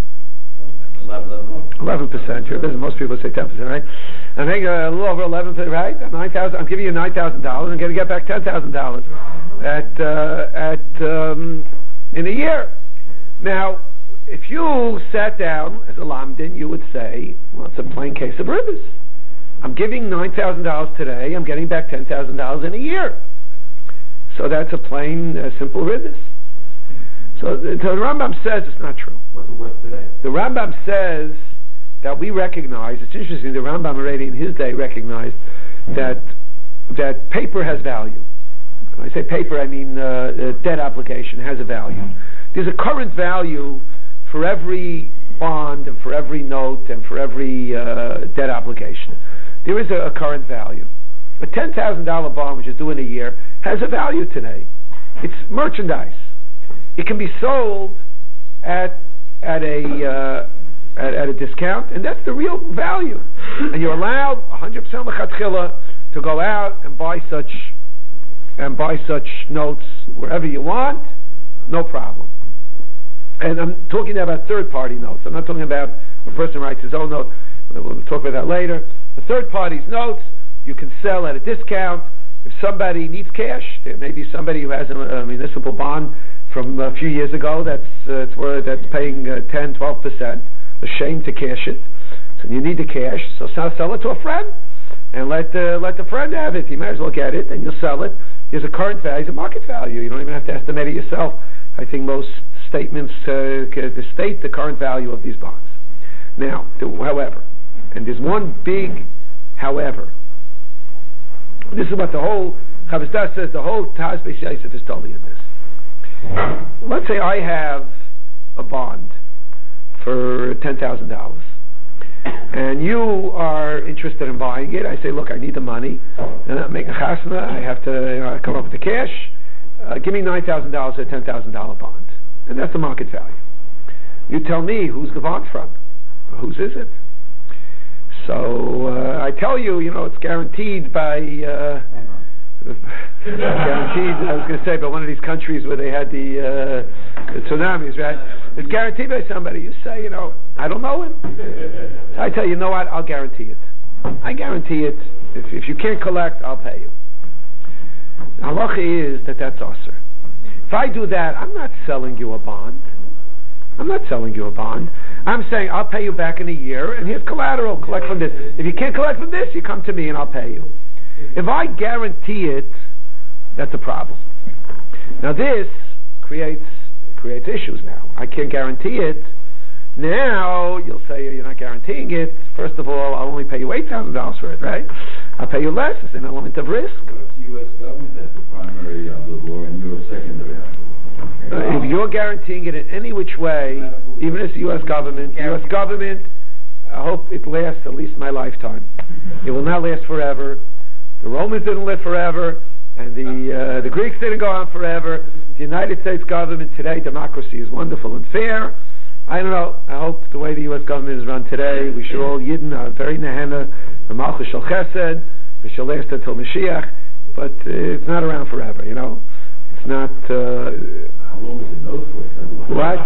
eleven percent. Your business, most people say ten percent, right? I'm making a little over eleven percent, right? nine thousand. I'm giving you nine thousand dollars. I'm going to get back ten thousand dollars at uh, at um, in a year. Now, if you sat down as a lamdin, you would say, "Well, it's a plain case of ribbis. I'm giving nine thousand dollars today. I'm getting back ten thousand dollars in a year. So that's a plain, uh, simple ribbis." So the, so the Rambam says it's not true. What's it worth today? The Rambam says that we recognize, it's interesting, the Rambam already in his day recognized that that paper has value. When I say paper, I mean uh, debt obligation has a value. There's a current value for every bond and for every note and for every uh, debt obligation. There is a, a current value. A ten thousand dollars bond, which is due in a year, has a value today. It's merchandise. It can be sold at at a uh, at, at a discount, and that's the real value. And you're allowed one hundred percent lechatchila to go out and buy such and buy such notes wherever you want, no problem. And I'm talking about third-party notes. I'm not talking about a person writes his own note. We'll talk about that later. The third party's notes you can sell at a discount. If somebody needs cash, there may be somebody who has a, a municipal bond from a few years ago that's uh, it's where that's paying uh, ten, twelve percent. Ashamed to cash it, so you need the cash. So sell it to a friend and let uh, let the friend have it. You might as well get it and you'll sell it. There's a current value, there's a market value. You don't even have to estimate it yourself. I think most statements uh, state the current value of these bonds. Now, however, and there's one big however. This is what the whole Chavos says. The whole Taz Beis Yosef is totally in this. Let's say I have a bond for ten thousand dollars, and you are interested in buying it. I say, look, I need the money. Uh, make a chasna. I have to you know, come up with the cash. Uh, give me nine thousand dollars for a ten thousand dollar bond, and that's the market value. You tell me who's the bond from, whose is it? So uh, I tell you, you know, it's guaranteed by. Uh, guaranteed, I was going to say, by one of these countries where they had the, uh, the tsunamis, right? It's guaranteed by somebody. You say, you know, I don't know him. So I tell you, you know what? I'll guarantee it. I guarantee it. If, if you can't collect, I'll pay you. Halacha is that that's usher. If I do that, I'm not selling you a bond. I'm not selling you a bond. I'm saying I'll pay you back in a year, and here's collateral. Collect from this. If you can't collect from this, you come to me and I'll pay you. If I guarantee it, that's a problem. Now this creates creates issues now. I can't guarantee it. Now you'll say you're not guaranteeing it. First of all, I'll only pay you eight thousand dollars for it, right? I'll pay you less. It's an element of risk. What if the U S government has the primary obligor and you're a secondary obligor? Uh, if you're guaranteeing it in any which way, even as the U S government, U S government, I hope it lasts at least my lifetime. It will not last forever. The Romans didn't live forever, and the uh, the Greeks didn't go on forever. The United States government today, democracy is wonderful and fair. I don't know. I hope the way the U S government is run today, we should all Yidden are very nehena, the Malchus Shel Chesed, we shall last until Mashiach, but uh, it's not around forever. You know, it's not. Uh, How long is it known for? What?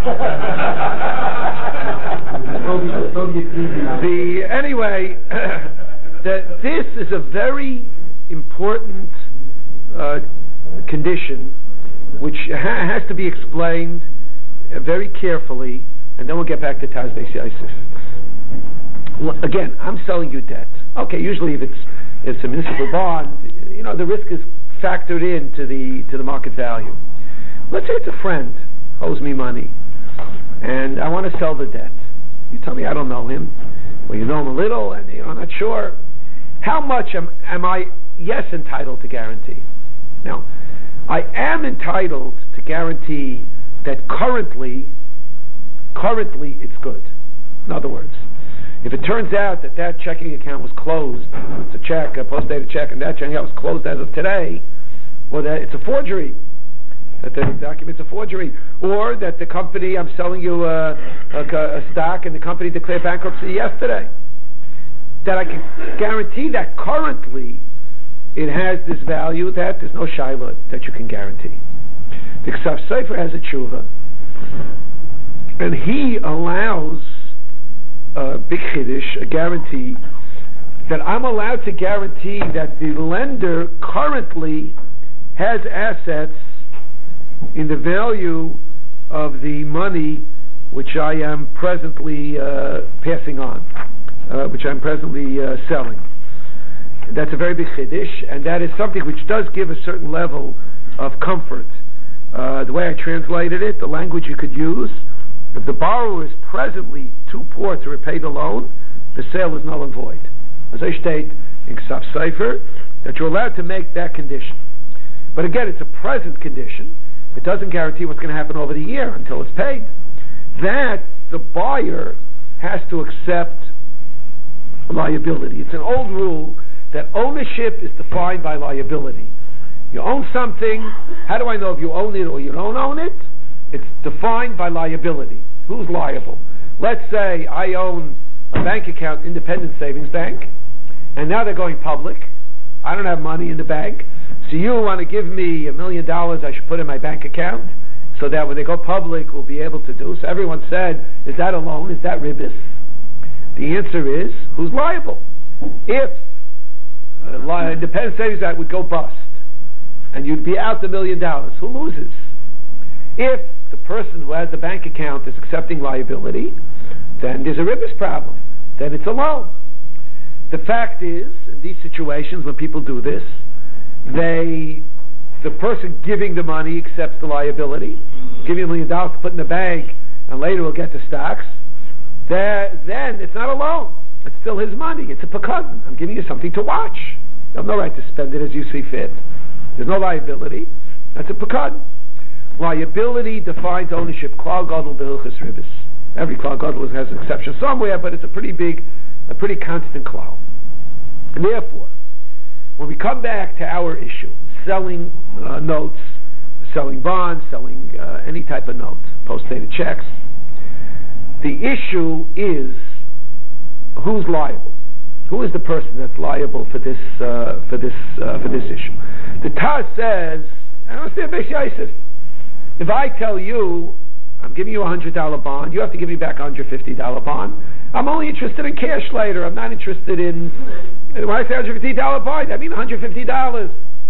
the anyway, that this is a very important uh, condition which ha- has to be explained uh, very carefully, and then we'll get back to Taz Beis Yosef. Well, again, I'm selling you debt. Okay, usually if it's if it's a municipal bond, you know, the risk is factored into the to the market value. Let's say it's a friend owes me money, and I want to sell the debt. You tell me I don't know him. Well, you know him a little, and you're not sure. How much am, am I, yes, entitled to guarantee? Now, I am entitled to guarantee that currently, currently it's good. In other words, if it turns out that that checking account was closed, it's a check, a post-dated check, and that checking account was closed as of today, well, that it's a forgery. That the document's a forgery, or that the company, I'm selling you a, a, a stock, and the company declared bankruptcy yesterday. that I can guarantee that currently it has this value, that there's no shaila that you can guarantee. The Ksav Sefer has a tshuva, and he allows a big chiddush, a guarantee, that I'm allowed to guarantee that the lender currently has assets in the value of the money which I am presently uh, passing on, uh, which I'm presently uh, selling. That's a very big chiddush, and that is something which does give a certain level of comfort. Uh, the way I translated it, the language you could use, if the borrower is presently too poor to repay the loan, the sale is null and void. As I state in Ksav Sefer, that you're allowed to make that condition. But again, it's a present condition. It doesn't guarantee what's going to happen over the year until it's paid. That the buyer has to accept liability. It's an old rule that ownership is defined by liability. You own something, how do I know if you own it or you don't own it? It's defined by liability. Who's liable? Let's say I own a bank account, Independent Savings Bank, and now they're going public. I don't have money in the bank, so you want to give me a million dollars I should put in my bank account, so that when they go public we'll be able to do. So everyone said, is that a loan? Is that ribis? The answer is, who's liable? If uh, Independent Savings Bank would go bust, and you'd be out the million dollars, who loses? If the person who has the bank account is accepting liability, then there's a ribis problem. Then it's a loan. The fact is, in these situations when people do this, they, the person giving the money accepts the liability, give you a million dollars to put in the bank, and later we'll get the stocks. There, then it's not a loan. It's still his money. It's a pekadon. I'm giving you something to watch. You have no right to spend it as you see fit. There's no liability. That's a pekadon. Liability defines ownership. Klal gadol b'hilchos ribis. Every klal gadol has an exception somewhere, but it's a pretty big, a pretty constant klal. And therefore, when we come back to our issue, selling uh, notes, selling bonds, selling uh, any type of note, post-dated checks, the issue is who's liable. Who is the person that's liable for this uh, for this uh, for this issue? The Taz says, I don't understand Beis Yosef. If I tell you I'm giving you a hundred dollar bond, you have to give me back a hundred fifty dollar bond. I'm only interested in cash later. I'm not interested in. When I say hundred fifty dollar bond, I mean a hundred fifty dollars.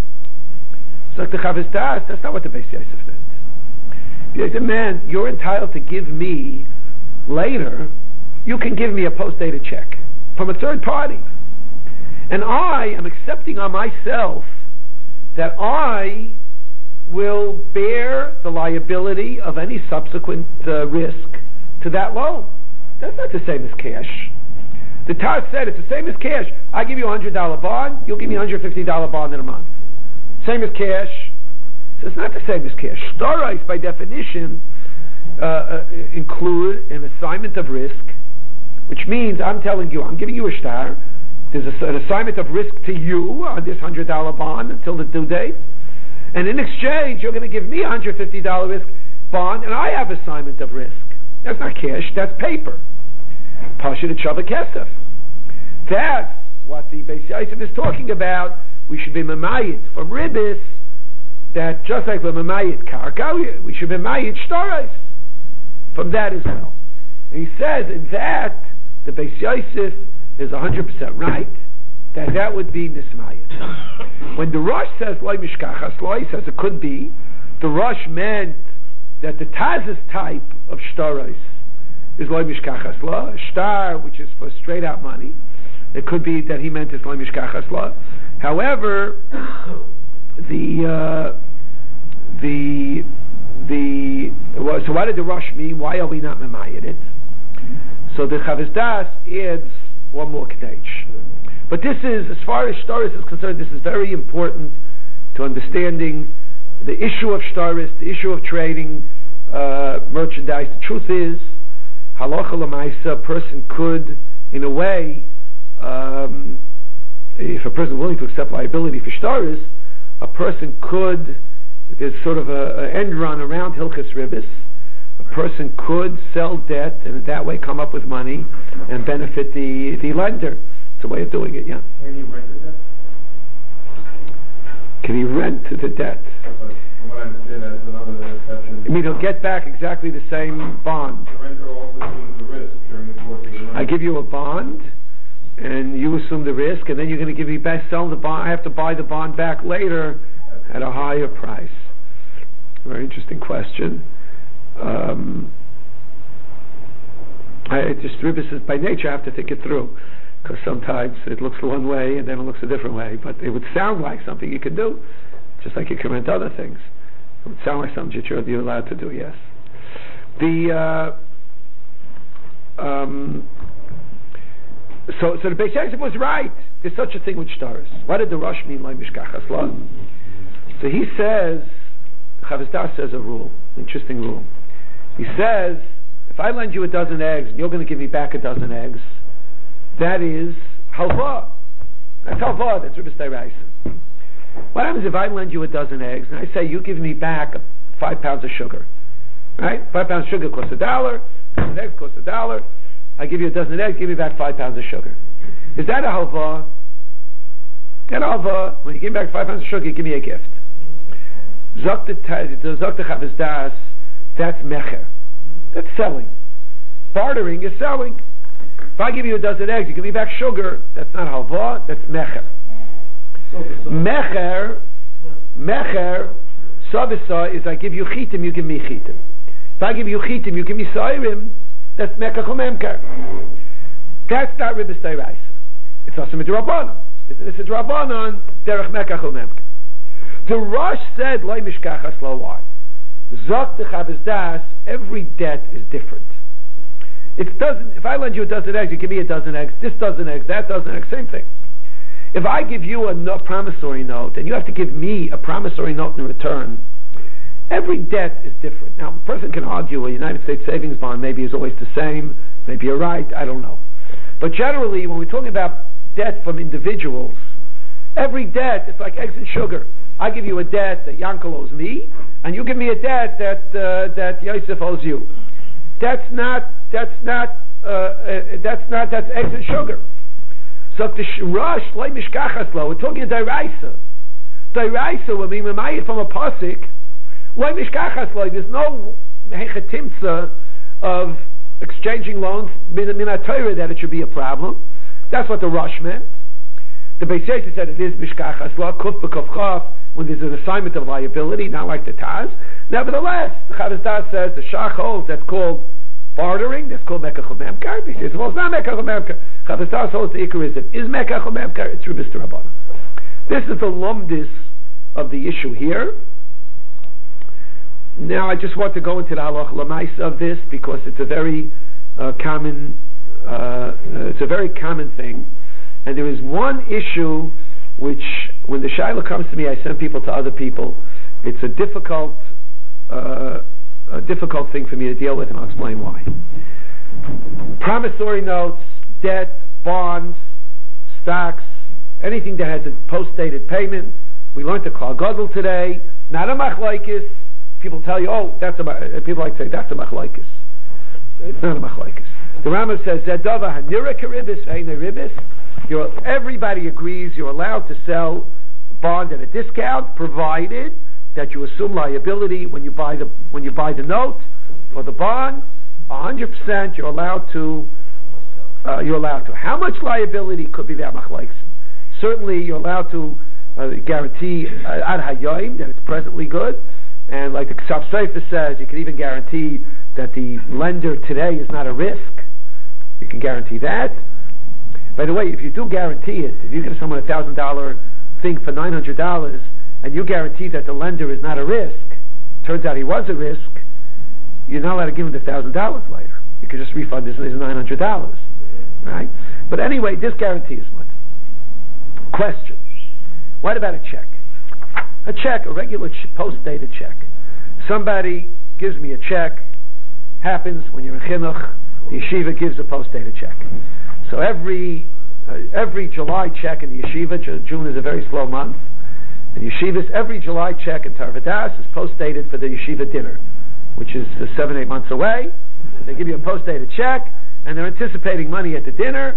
So the Chavis Das, that's not what the Beis Yosef meant. He said, man, you're entitled to give me later. You can give me a post-dated check from a third party, and I am accepting on myself that I will bear the liability of any subsequent uh, risk to that loan. That's not the same as cash. The Taz said it's the same as cash. I give you a hundred dollar bond, you'll give me a hundred fifty dollar bond in a month. Same as cash. So it's not the same as cash. Shtarais, by definition, uh, uh, include an assignment of risk, which means I'm telling you, I'm giving you a shtar. There's a, an assignment of risk to you on this hundred dollar bond until the due date, and in exchange, you're going to give me a hundred fifty dollar risk bond, and I have assignment of risk. That's not cash. That's paper. Pashut Shava Kesef. That's what the Beis Yosef is talking about. We should be memayit from ribis. That just like we're memayit karka, we should be memayit shtarais from that as well. And he says in that the Beis Yosef is one hundred percent right, that that would be nismayit. When the Rosh says loy mishkachas loy, he says it could be, the Rosh meant that the Taz's type of shtarais is loy mishkachas loy, shtar, which is for straight out money. It could be that he meant it's loy mishkachas loy. However, the uh, the the well, so what did the Rosh mean? Why are we not memayit it? So the Chavis Das adds one more kedach. But this is, as far as shtaris is concerned, this is very important to understanding the issue of shtaris, the issue of trading uh, merchandise. The truth is, halacha l'maisa, a person could, in a way, um, if a person is willing to accept liability for shtaris, a person could, there's sort of a, a end run around hilchas ribis. A person could sell debt and in that way come up with money and benefit the, the lender. It's a way of doing it, yeah. Can you rent it then? Can he rent the debt? From what I understand, that's another exception. I mean, he'll get back exactly the same bond. The renter also assumes the risk during the course of the loan. I give you a bond, and you assume the risk, and then you're going to give me back, sell the bond. I have to buy the bond back later at a higher price. Very interesting question. Um, I, it just Ribis is by nature. I have to think it through, because sometimes it looks one way and then it looks a different way. But it would sound like something you could do, just like you can rent other things. It would sound like something that you're, you're allowed to do. Yes. The uh, um, so so the Beis Yosef was right. There's such a thing with shtaris. What did the Rosh mean by mishkachas la? So he says, Chavis Das says a rule, interesting rule. He says, if I lend you a dozen eggs and you're going to give me back a dozen eggs, that is halva. That's halva. That's Ribis D'Oraisa. What happens if I lend you a dozen eggs and I say you give me back five pounds of sugar? Right? Five pounds of sugar costs a dollar. A dozen eggs costs a dollar. I give you a dozen eggs, give me back five pounds of sugar. Is that a halva? That halva. When you give me back five pounds of sugar, you give me a gift. Zok the Chavis Das, that's mecher. That's selling. Bartering is selling. If I give you a dozen eggs, you give me back sugar, that's not halva, that's mecher. Mecher, mecher, savisa is I give you chitim, you give me chitim. If I give you chitim, you give me sairim, that's mecher chumemker. That's not Ribis D'Oraisa. It's also midrabanan. It's a drabanan, derech mecher chumemker. The Rosh said, Loi mishkachas lo why? Zok the Chavis Das, every debt is different. It doesn't, if I lend you a dozen eggs, you give me a dozen eggs, this dozen eggs, that dozen eggs, same thing. If I give you a no, promissory note, and you have to give me a promissory note in return, every debt is different. Now, a person can argue a United States savings bond maybe is always the same, maybe you're right, I don't know. But generally, when we're talking about debt from individuals, every debt, it's like eggs and sugar. I give you a debt that Yankel owes me, and you give me a debt that uh, that Yosef owes you. That's not. That's not. Uh, uh, that's not. That's eggs and sugar. So if the Rosh loy mishkachas lo, we're talking D'Oraisa. D'Oraisa, when we remind from a pasuk, loy mishkachas lo. There's no hechetimtza of exchanging loans min Torah that it should be a problem. That's what the Rosh meant. The Beis Yosef said it is mishkachas lo, kuf b'kuf chaf, when there's an assignment of liability, not like the Taz. Nevertheless, the Chavis Das says the Shach holds that's called bartering, that's called Mekach Memkar. He says, well, it's not Mekach Memkar. Chavis Das holds the Ikarism. Is Mekach Memkar? It's Ribis D'Rabbanan. This is the lumdis of the issue here. Now, I just want to go into the halach lamaisa of this because it's a very uh, common, uh, uh, it's a very common thing, and there is one issue which, when the shaila comes to me, I send people to other people. It's a difficult, uh, a difficult thing for me to deal with, and I'll explain why. Promissory notes, debt, bonds, stocks, anything that has a post-dated payment. We learned the Klal Gadol today. Not a machlaikis. People tell you, oh, that's a. People like to say that's a machlaikis. It's not a machlaikis. The Rambam says zedava hanira karibis ve'nei ribis. You're, everybody agrees you're allowed to sell bond at a discount, provided that you assume liability when you buy the when you buy the note or the bond. A hundred percent, you're allowed to. Uh, you're allowed to. How much liability could be that machlokes? Certainly, you're allowed to uh, guarantee ad hayoim that it's presently good, and like the Ksaf Sefer says, you can even guarantee that the lender today is not a risk. You can guarantee that. By the way, if you do guarantee it, if you give someone a thousand dollar thing for nine hundred dollars, and you guarantee that the lender is not a risk, turns out he was a risk, you're not allowed to give him the thousand dollars later. You can just refund his, his nine hundred dollars, right? But anyway, this guarantee is what? Question: what about a check? A check, a regular ch- post-dated check. Somebody gives me a check. Happens when you're in chinuch, the yeshiva gives a post-dated check. So every uh, every July check in the yeshiva, June is a very slow month, in yeshivas, every July check in Tarvadas is post-dated for the yeshiva dinner, which is uh, seven, eight months away. They give you a post-dated check, and they're anticipating money at the dinner,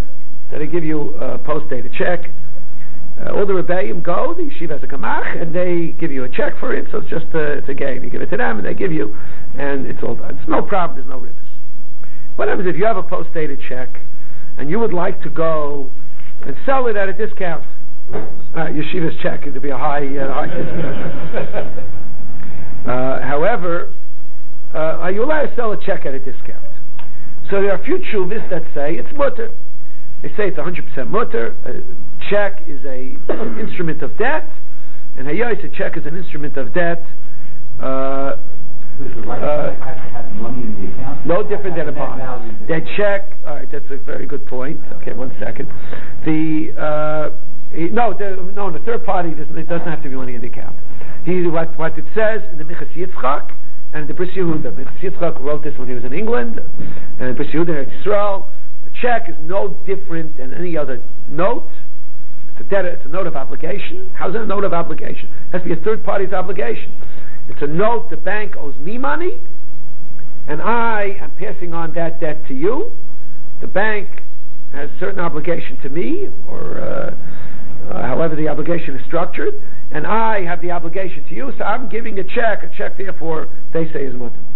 So they give you a post-dated check. Uh, all the rebbeim go, the yeshiva has a kamach, and they give you a check for it, so it's just a, it's a game. You give it to them, and they give you, and it's all done. It's no problem, there's no ribbis. What happens if you have a post-dated check, and you would like to go and sell it at a discount? Uh, yeshiva's check, it'd be a high, uh, high discount. uh, however, uh, are you allowed to sell a check at a discount? So there are a few tshuvas that say it's mutter. They say it's one hundred percent mutter. A check is a instrument of debt, and hayos, a check is an instrument of debt. Uh, uh, no different than a bond. That check, all right, that's a very good point. Okay, one second. The uh, he, no, the, no, the third party doesn't, it doesn't have to be money in the account. He what what it says in the Minchas Yitzchak and the Bris Yehuda. Minchas Yitzchak wrote this when he was in England, and Bris Yehuda in Israel. Check is no different than any other note. It's a debt. It's a note of obligation. How's it a note of obligation? It has to be a third party's obligation. It's a note the bank owes me money, and I am passing on that debt to you. The bank has certain obligation to me, or uh, uh, however the obligation is structured, and I have the obligation to you. So I'm giving a check. A check, therefore, they say is mutter.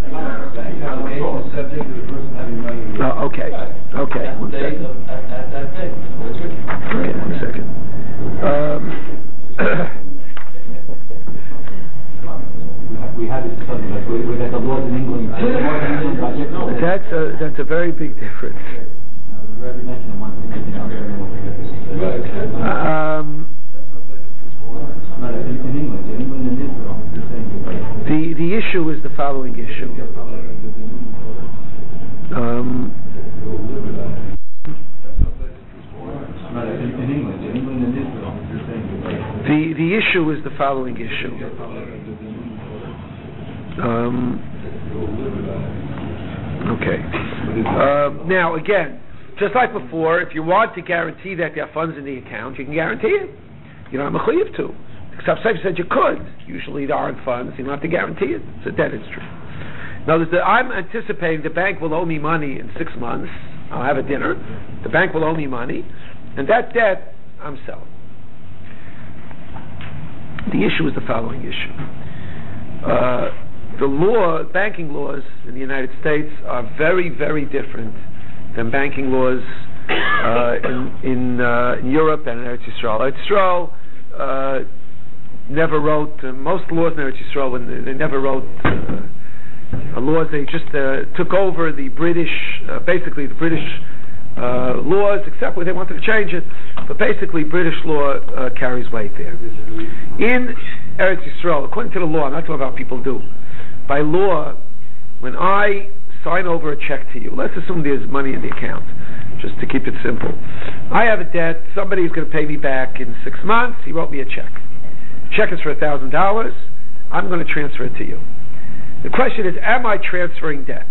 Oh, okay. Okay. One second. Okay, one second. Um, we had this study like we had the laws in England. That's a that's a very big difference. Um, the the issue is the following issue. Um, the the issue is the following issue. Um, okay. Uh, now again, just like before, if you want to guarantee that there are funds in the account, you can guarantee it. You don't have a chayiv to. Except Saif said you could. Usually there aren't funds. You don't have to guarantee it. It's a debt instrument. Now, I'm anticipating the bank will owe me money in six months. I'll have a dinner. The bank will owe me money, and that debt I'm selling. The issue is the following issue. Uh, the law, banking laws in the United States are very, very different than banking laws uh, in in, uh, in Europe and in Eretz Yisrael. Eretz Yisrael uh, never wrote uh, most laws in Eretz Yisrael. When they, they never wrote uh, laws, they just uh, took over the British, uh, basically the British uh, laws, except where they wanted to change it. But basically, British law uh, carries weight there. In Eretz Yisrael, according to the law, I'm not talking about what people do. By law, when I sign over a check to you, let's assume there's money in the account, just to keep it simple. I have a debt, somebody is going to pay me back in six months, he wrote me a check. Check is for a thousand dollars, I'm going to transfer it to you. The question is, am I transferring debt?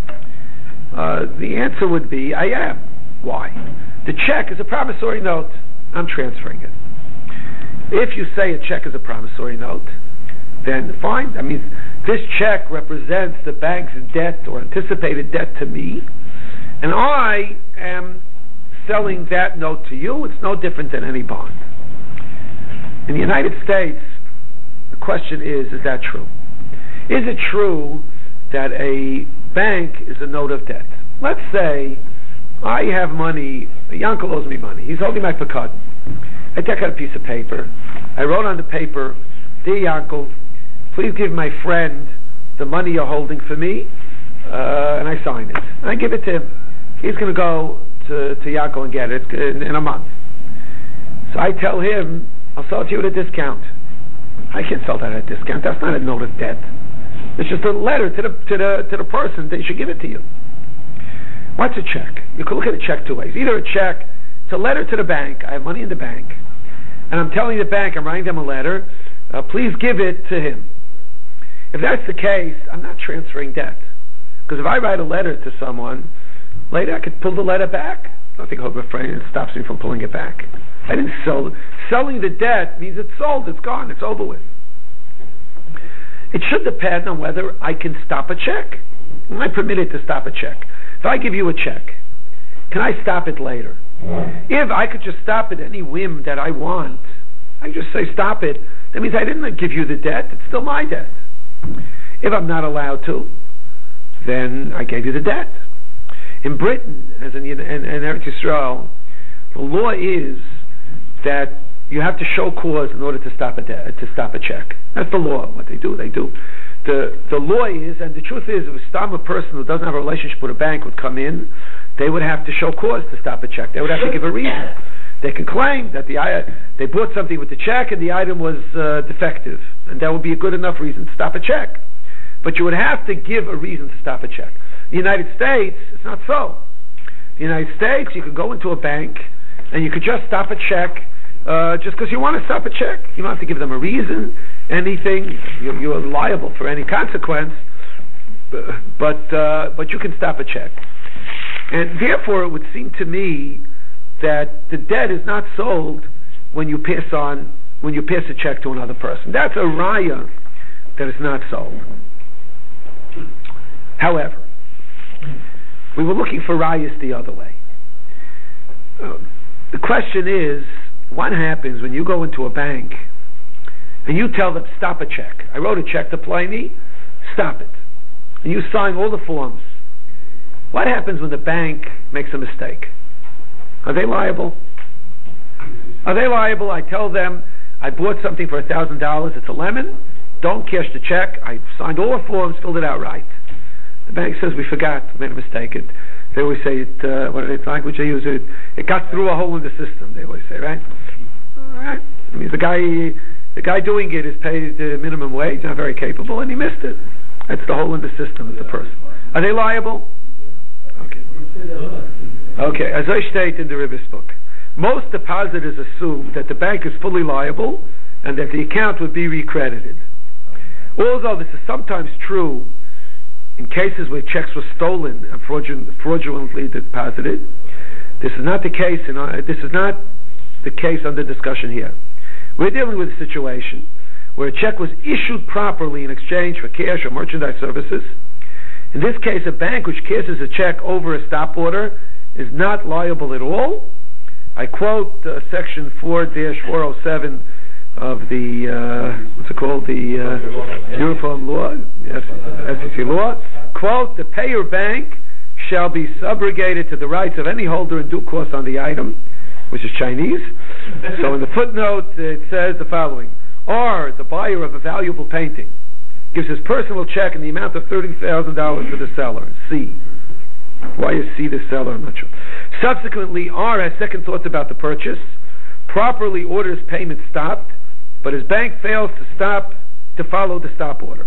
Uh, the answer would be, I am. Why? The check is a promissory note, I'm transferring it. If you say a check is a promissory note, then fine, I mean, this check represents the bank's debt or anticipated debt to me, and I am selling that note to you. It's no different than any bond. In the United States, the question is, is that true? Is it true that a bank is a note of debt? Let's say I have money, Yankel owes me money, he's holding my fakad. I take out a piece of paper, I wrote on the paper, dear Yankel, please give my friend the money you're holding for me, uh, and I sign it. And I give it to him. He's going to go to, to Yaakov and get it in, in a month. So I tell him, I'll sell it to you at a discount. I can't sell that at a discount. That's not a note of debt. It's just a letter to the to the to the person that should give it to you. What's a check? You can look at a check two ways. Either a check, it's a letter to the bank. I have money in the bank, and I'm telling the bank, I'm writing them a letter. Uh, please give it to him. If that's the case, I'm not transferring debt. Because if I write a letter to someone, later I could pull the letter back. I think Hope it stops me from pulling it back. I didn't sell it. Selling the debt means it's sold, it's gone, it's over with. It should depend on whether I can stop a check. Am I permitted to stop a check? If I give you a check, can I stop it later? If I could just stop at any whim that I want, I just say stop it, that means I didn't give you the debt, it's still my debt. If I'm not allowed to, then I gave you the debt. In Britain, as in, in, in Eretz Yisrael, the law is that you have to show cause in order to stop a de- to stop a check. That's the law. What they do, they do. The the law is, and the truth is, if a stam a person who doesn't have a relationship with a bank would come in, they would have to show cause to stop a check. They would have to give a reason. They can claim that the they bought something with the check and the item was uh, defective, and that would be a good enough reason to stop a check. But you would have to give a reason to stop a check. The United States, it's not so. The United States, you could go into a bank and you could just stop a check uh, just because you want to stop a check. You don't have to give them a reason, anything. You're, you're liable for any consequence, but uh, but you can stop a check. And therefore, it would seem to me that the debt is not sold when you pass on when you pass a check to another person. That's a raya that is not sold. However, we were looking for rayas the other way. Uh, the question is, what happens when you go into a bank and you tell them, stop a check. I wrote a check to Pliny, stop it. And you sign all the forms. What happens when the bank makes a mistake? Are they liable? Are they liable? I tell them, I bought something for a thousand dollars, it's a lemon, don't cash the check, I signed all the forms, filled it out right. The bank says, we forgot, made a mistake. It, they always say, it, uh, what is the language they use? It, it got through a hole in the system, they always say, right? All right. I mean, the guy, the guy doing it is paid the minimum wage, not very capable, and he missed it. That's the hole in the system of the person. Are they liable? Okay. Okay, as I state in the Rivis book, most depositors assume that the bank is fully liable and that the account would be recredited. Although this is sometimes true in cases where checks were stolen and fraudulent, fraudulently deposited, this is not the case. In, uh, this is not the case under discussion here. We're dealing with a situation where a check was issued properly in exchange for cash or merchandise services. In this case, a bank which cashes a check over a stop order is not liable at all. I quote uh, section four dash four oh seven of the, uh, what's it called, the uh, Uniform Law, S E C law, quote, the payer bank shall be subrogated to the rights of any holder in due course on the item, which is Chinese. So in the footnote, it says the following: R, the buyer of a valuable painting, gives his personal check in the amount of thirty thousand dollars to the seller. C. Why is C the seller? I'm not sure. Subsequently, R has second thoughts about the purchase, properly orders payment stopped, but his bank fails to stop, to follow the stop order.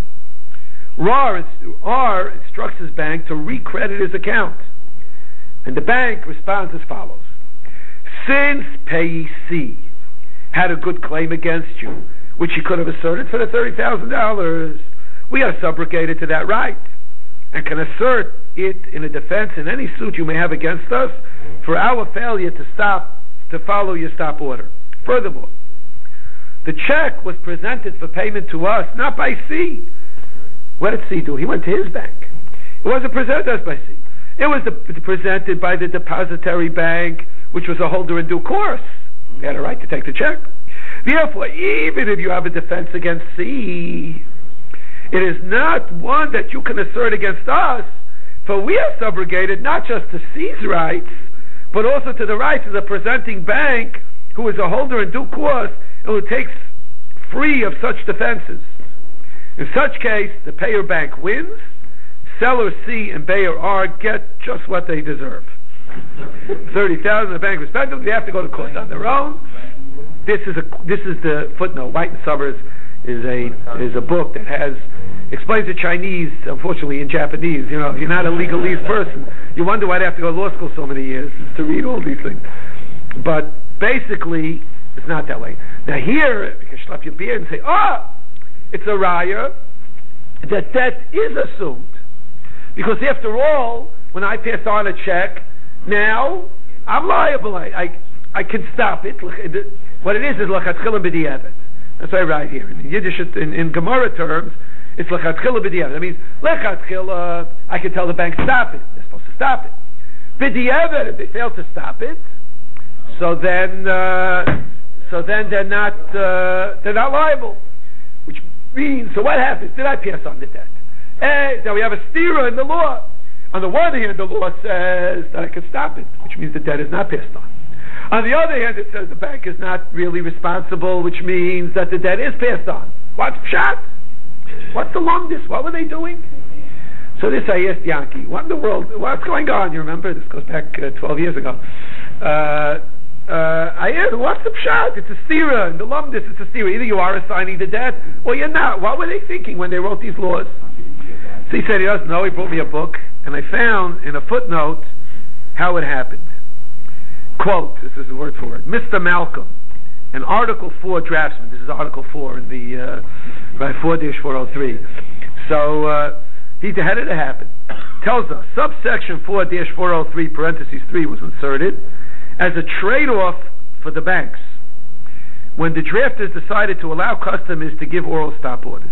R, R instructs his bank to recredit his account, and the bank responds as follows: since payee C had a good claim against you, which he could have asserted for the thirty thousand dollars, we are subrogated to that right, and can assert it in a defense in any suit you may have against us for our failure to stop, to follow your stop order. Furthermore, the check was presented for payment to us, not by C. What did C do? He went to his bank. It wasn't presented to us by C. It was the, presented by the depository bank, which was a holder in due course. They had a right to take the check. Therefore, even if you have a defense against C, it is not one that you can assert against us, for we are subrogated not just to C's rights, but also to the rights of the presenting bank, who is a holder in due course and who takes free of such defenses. In such case, the payer bank wins, seller C and buyer R get just what they deserve. thirty thousand dollars, the bank respectively, they have to go to court on their own. This is a this is the footnote. White and Summers is a is a book that has explains the Chinese, unfortunately, in Japanese. You know, if you're not a legalese person, you wonder why they have to go to law school so many years to read all these things. But basically, it's not that way. Now here, you can slap your beard and say, oh, it's a raya that debt is assumed. Because after all, when I pass on a check, now I'm liable. I I, I can stop it. What it is is l'chatchila b'di'evet. That's what I write here. In Yiddish, in, in Gemara terms, it's l'chatchila b'di'evet. That means l'chatchila, I can tell the bank, stop it. They're supposed to stop it. B'di'evet, if they fail to stop it, so then uh, so then they're not uh, they're not liable. Which means, so what happens? Did I pass on the debt? Hey, now we have a stira in the law. On the one hand, the law says that I can stop it, which means the debt is not passed on. On the other hand, it says the bank is not really responsible, which means that the debt is passed on. What's pshat? What's the longest? What were they doing? So this I asked Yankee, what in the world, what's going on? You remember? This goes back uh, twelve years ago. Uh, uh, I asked, what's the pshat? It's a stira. In the lumdis, it's a stira. Either you are assigning the debt, or you're not. What were they thinking when they wrote these laws? So he said he doesn't know. He brought me a book, and I found in a footnote how it happened. Quote, this is the word for it, Mister Malcolm, an Article four draftsman, this is Article four in the, uh, right, four dash four oh three. So, uh, he, how did it happen? Tells us, subsection four dash four oh three, parentheses three, was inserted as a trade-off for the banks when the drafters decided to allow customers to give oral stop orders.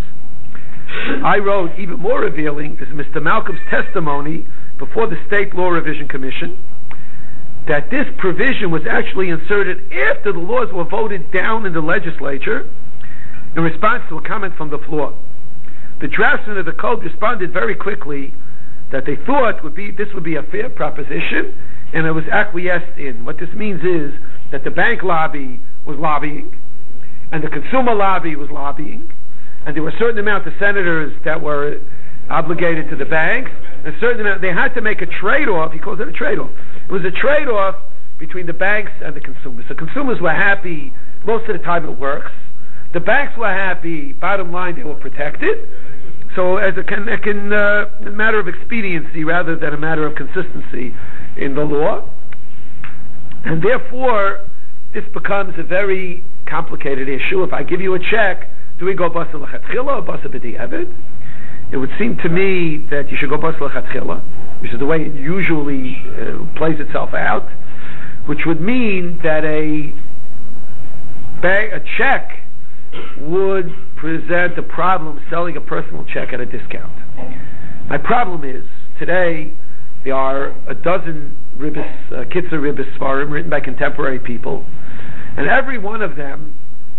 I wrote, even more revealing is Mister Malcolm's testimony before the State Law Revision Commission, that this provision was actually inserted after the laws were voted down in the legislature in response to a comment from the floor. The draftsmen of the code responded very quickly that they thought would be this would be a fair proposition, and it was acquiesced in. What this means is that the bank lobby was lobbying, and the consumer lobby was lobbying, and there were a certain amount of senators that were obligated to the banks, and a certain amount, they had to make a trade-off. He calls it a trade-off. It was a trade-off between the banks and the consumers. The consumers were happy, most of the time it works. The banks were happy, bottom line, they were protected. So as a, can, a, can, uh, a matter of expediency rather than a matter of consistency in the law. And therefore, this becomes a very complicated issue. If I give you a check, do we go basa l'chatchila or basa b'di'evet? It would seem to me that you should go basa l'chatchila, which is the way it usually uh, plays itself out, which would mean that a bank, a check would present a problem selling a personal check at a discount. My problem is, today there are a dozen ribbis, uh, kitzur ribbis svarim written by contemporary people, and every one of them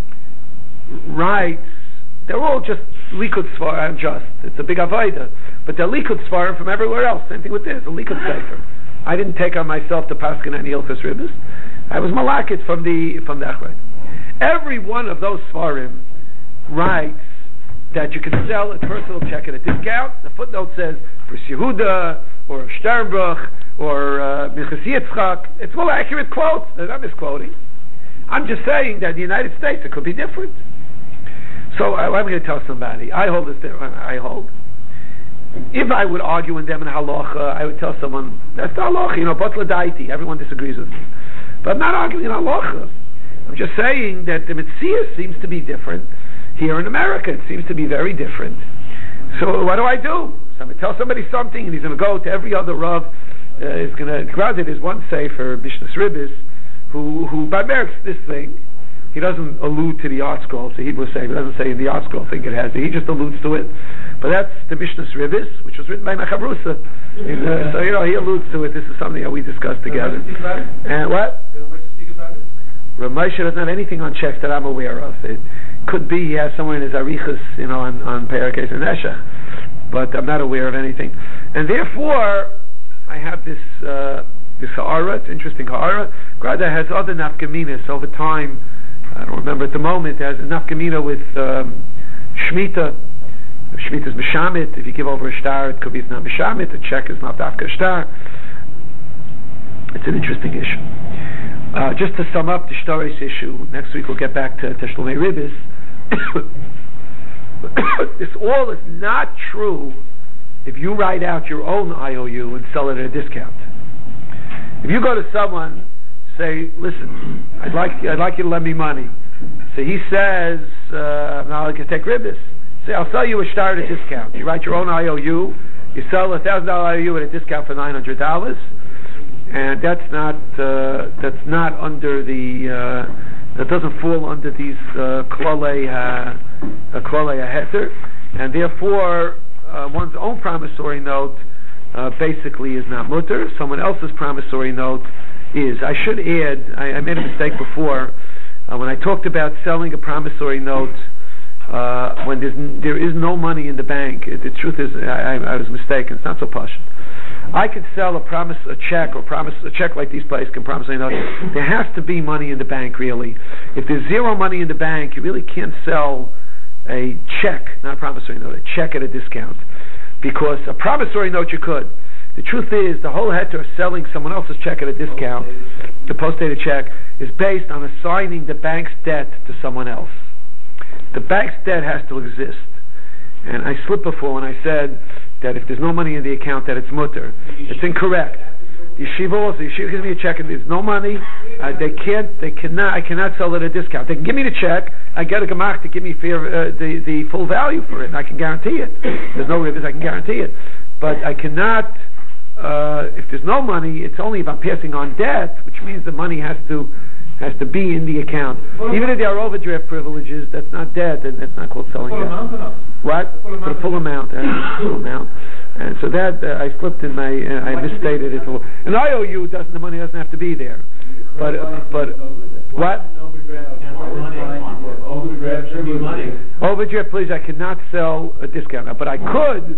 writes, they're all just likud svarim, just, it's a big avodah, but they're likud svarim from everywhere else. Same thing with this, a likud sefer. I didn't take on myself to paskin any ilchus ribbis. I was malakit from the from the achrayt. Every one of those svarim writes that you can sell a personal check at a discount. The footnote says for Yehuda or Sternbruch or Minchas Yitzchak. It's all accurate quotes. They're not misquoting. I'm just saying that in the United States it could be different. So uh, I'm going to tell somebody. I hold this. I hold. If I would argue in them in halacha, I would tell someone that's the halacha. You know, batla daiti. Everyone disagrees with me, but I'm not arguing in halacha. I'm just saying that the Metzias seems to be different here in America. It seems to be very different. So what do I do? So I'm going to tell somebody something, and he's going to go to every other Rav. Uh, he's going to, granted, there's one sefer, Mishnah Ribbis, who, who by merits this thing, he doesn't allude to the art scroll, it's a Hebrew sefer, he doesn't say in the art scroll thing it has it, he just alludes to it. But that's the Mishnah Ribbis, which was written by Machabrusa. Uh, so, you know, he alludes to it. This is something that we discussed together. And what? Rav Moshe doesn't have anything on checks that I'm aware of. It could be he has somewhere in his arichas, you know, on, on Perikes and Eshach, but I'm not aware of anything. And therefore, I have this uh, this ha'ara, it's interesting ha'ara. Grada has other nafkaminas over time. I don't remember at the moment. It has a nafkamina with um, Shemitah. Shemitah is Mishamit. If you give over a star, it could be it's not Mishamit. The check is not Dafka star. It's an interesting issue. Uh, just to sum up the Shtaris issue, next week we'll get back to Teshlumei Ribbis. This all is not true if you write out your own I O U and sell it at a discount. If you go to someone, say, listen, I'd like I'd like you to lend me money. So he says, uh, now I can take Ribbis. Say, I'll sell you a star at a discount. You write your own I O U, you sell a thousand dollar I O U at a discount for nine hundred dollars. And that's not uh, that's not under the uh, that doesn't fall under these klalei uh, klalei heter, and therefore uh, one's own promissory note uh, basically is not mutter. Someone else's promissory note is, I should add, I, I made a mistake before, uh, when I talked about selling a promissory note, uh, when there's n- there is no money in the bank. It, the truth is, I, I, I was mistaken. It's not so posh. I could sell a promise, a check, or promise a check like these places can promissory note. There has to be money in the bank, really. If there's zero money in the bank, you really can't sell a check, not a promissory note, a check at a discount, because a promissory note you could. The truth is, the whole heter of selling someone else's check at a discount, the post-dated check, is based on assigning the bank's debt to someone else. The bank's debt has to exist. And I slipped before when I said that if there's no money in the account, that it's mutter. It's incorrect. The yeshiva also, the yeshiva gives me a check and there's no money, uh, they can't, they cannot, I cannot sell it at a discount. They can give me the check, I get a gemach to give me fair, uh, the, the full value for it, and I can guarantee it. There's no rivers, I can guarantee it. But I cannot, Uh, if there's no money, it's only if I'm passing on debt, which means the money has to has to be in the account. Even if there are overdraft privileges, that's not debt, and that's not called selling debt. What? For the full amount. For the full amount. And so that uh, I slipped in my, uh, I misstated it. An I O U doesn't, the money doesn't have to be there. But uh, but what? Overdraft privilege, I cannot sell a discount, but I could.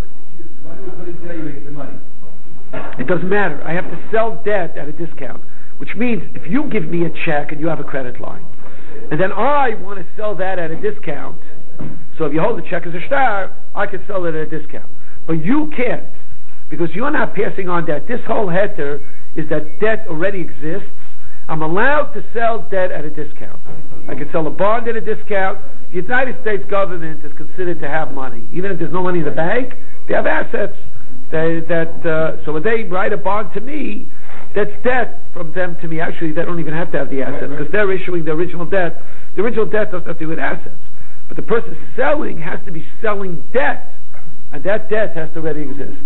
It doesn't matter. I have to sell debt at a discount, which means if you give me a check and you have a credit line, and then I want to sell that at a discount, so if you hold the check as a star, I can sell it at a discount. But you can't, because you're not passing on debt. This whole heter is that debt already exists. I'm allowed to sell debt at a discount. I can sell a bond at a discount. The United States government is considered to have money. Even if there's no money in the bank, they have assets. They, that uh, so when they write a bond to me, that's debt from them to me. Actually, they don't even have to have the assets because they're issuing the original debt. The original debt doesn't have to do with assets, but the person selling has to be selling debt, and that debt has to already exist.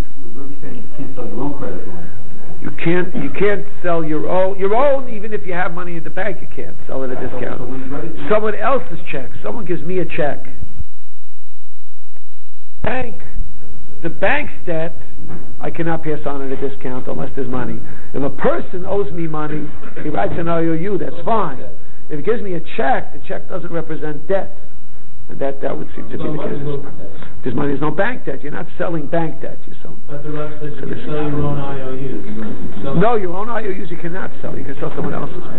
You can't you can't sell your own your own even if you have money in the bank. You can't sell it at a discount. Someone else's check. Someone gives me a check. Bank. The bank's debt, I cannot pass on at a discount unless there's money. If a person owes me money, he writes an I O U, that's fine. If he gives me a check, the check doesn't represent debt. And that, that would seem to be the case. There's money, there's no bank debt. You're not selling bank debt, you're selling. But the rest says you can sell your own I O Us. No, your own I O Us you cannot sell. You can sell someone else's.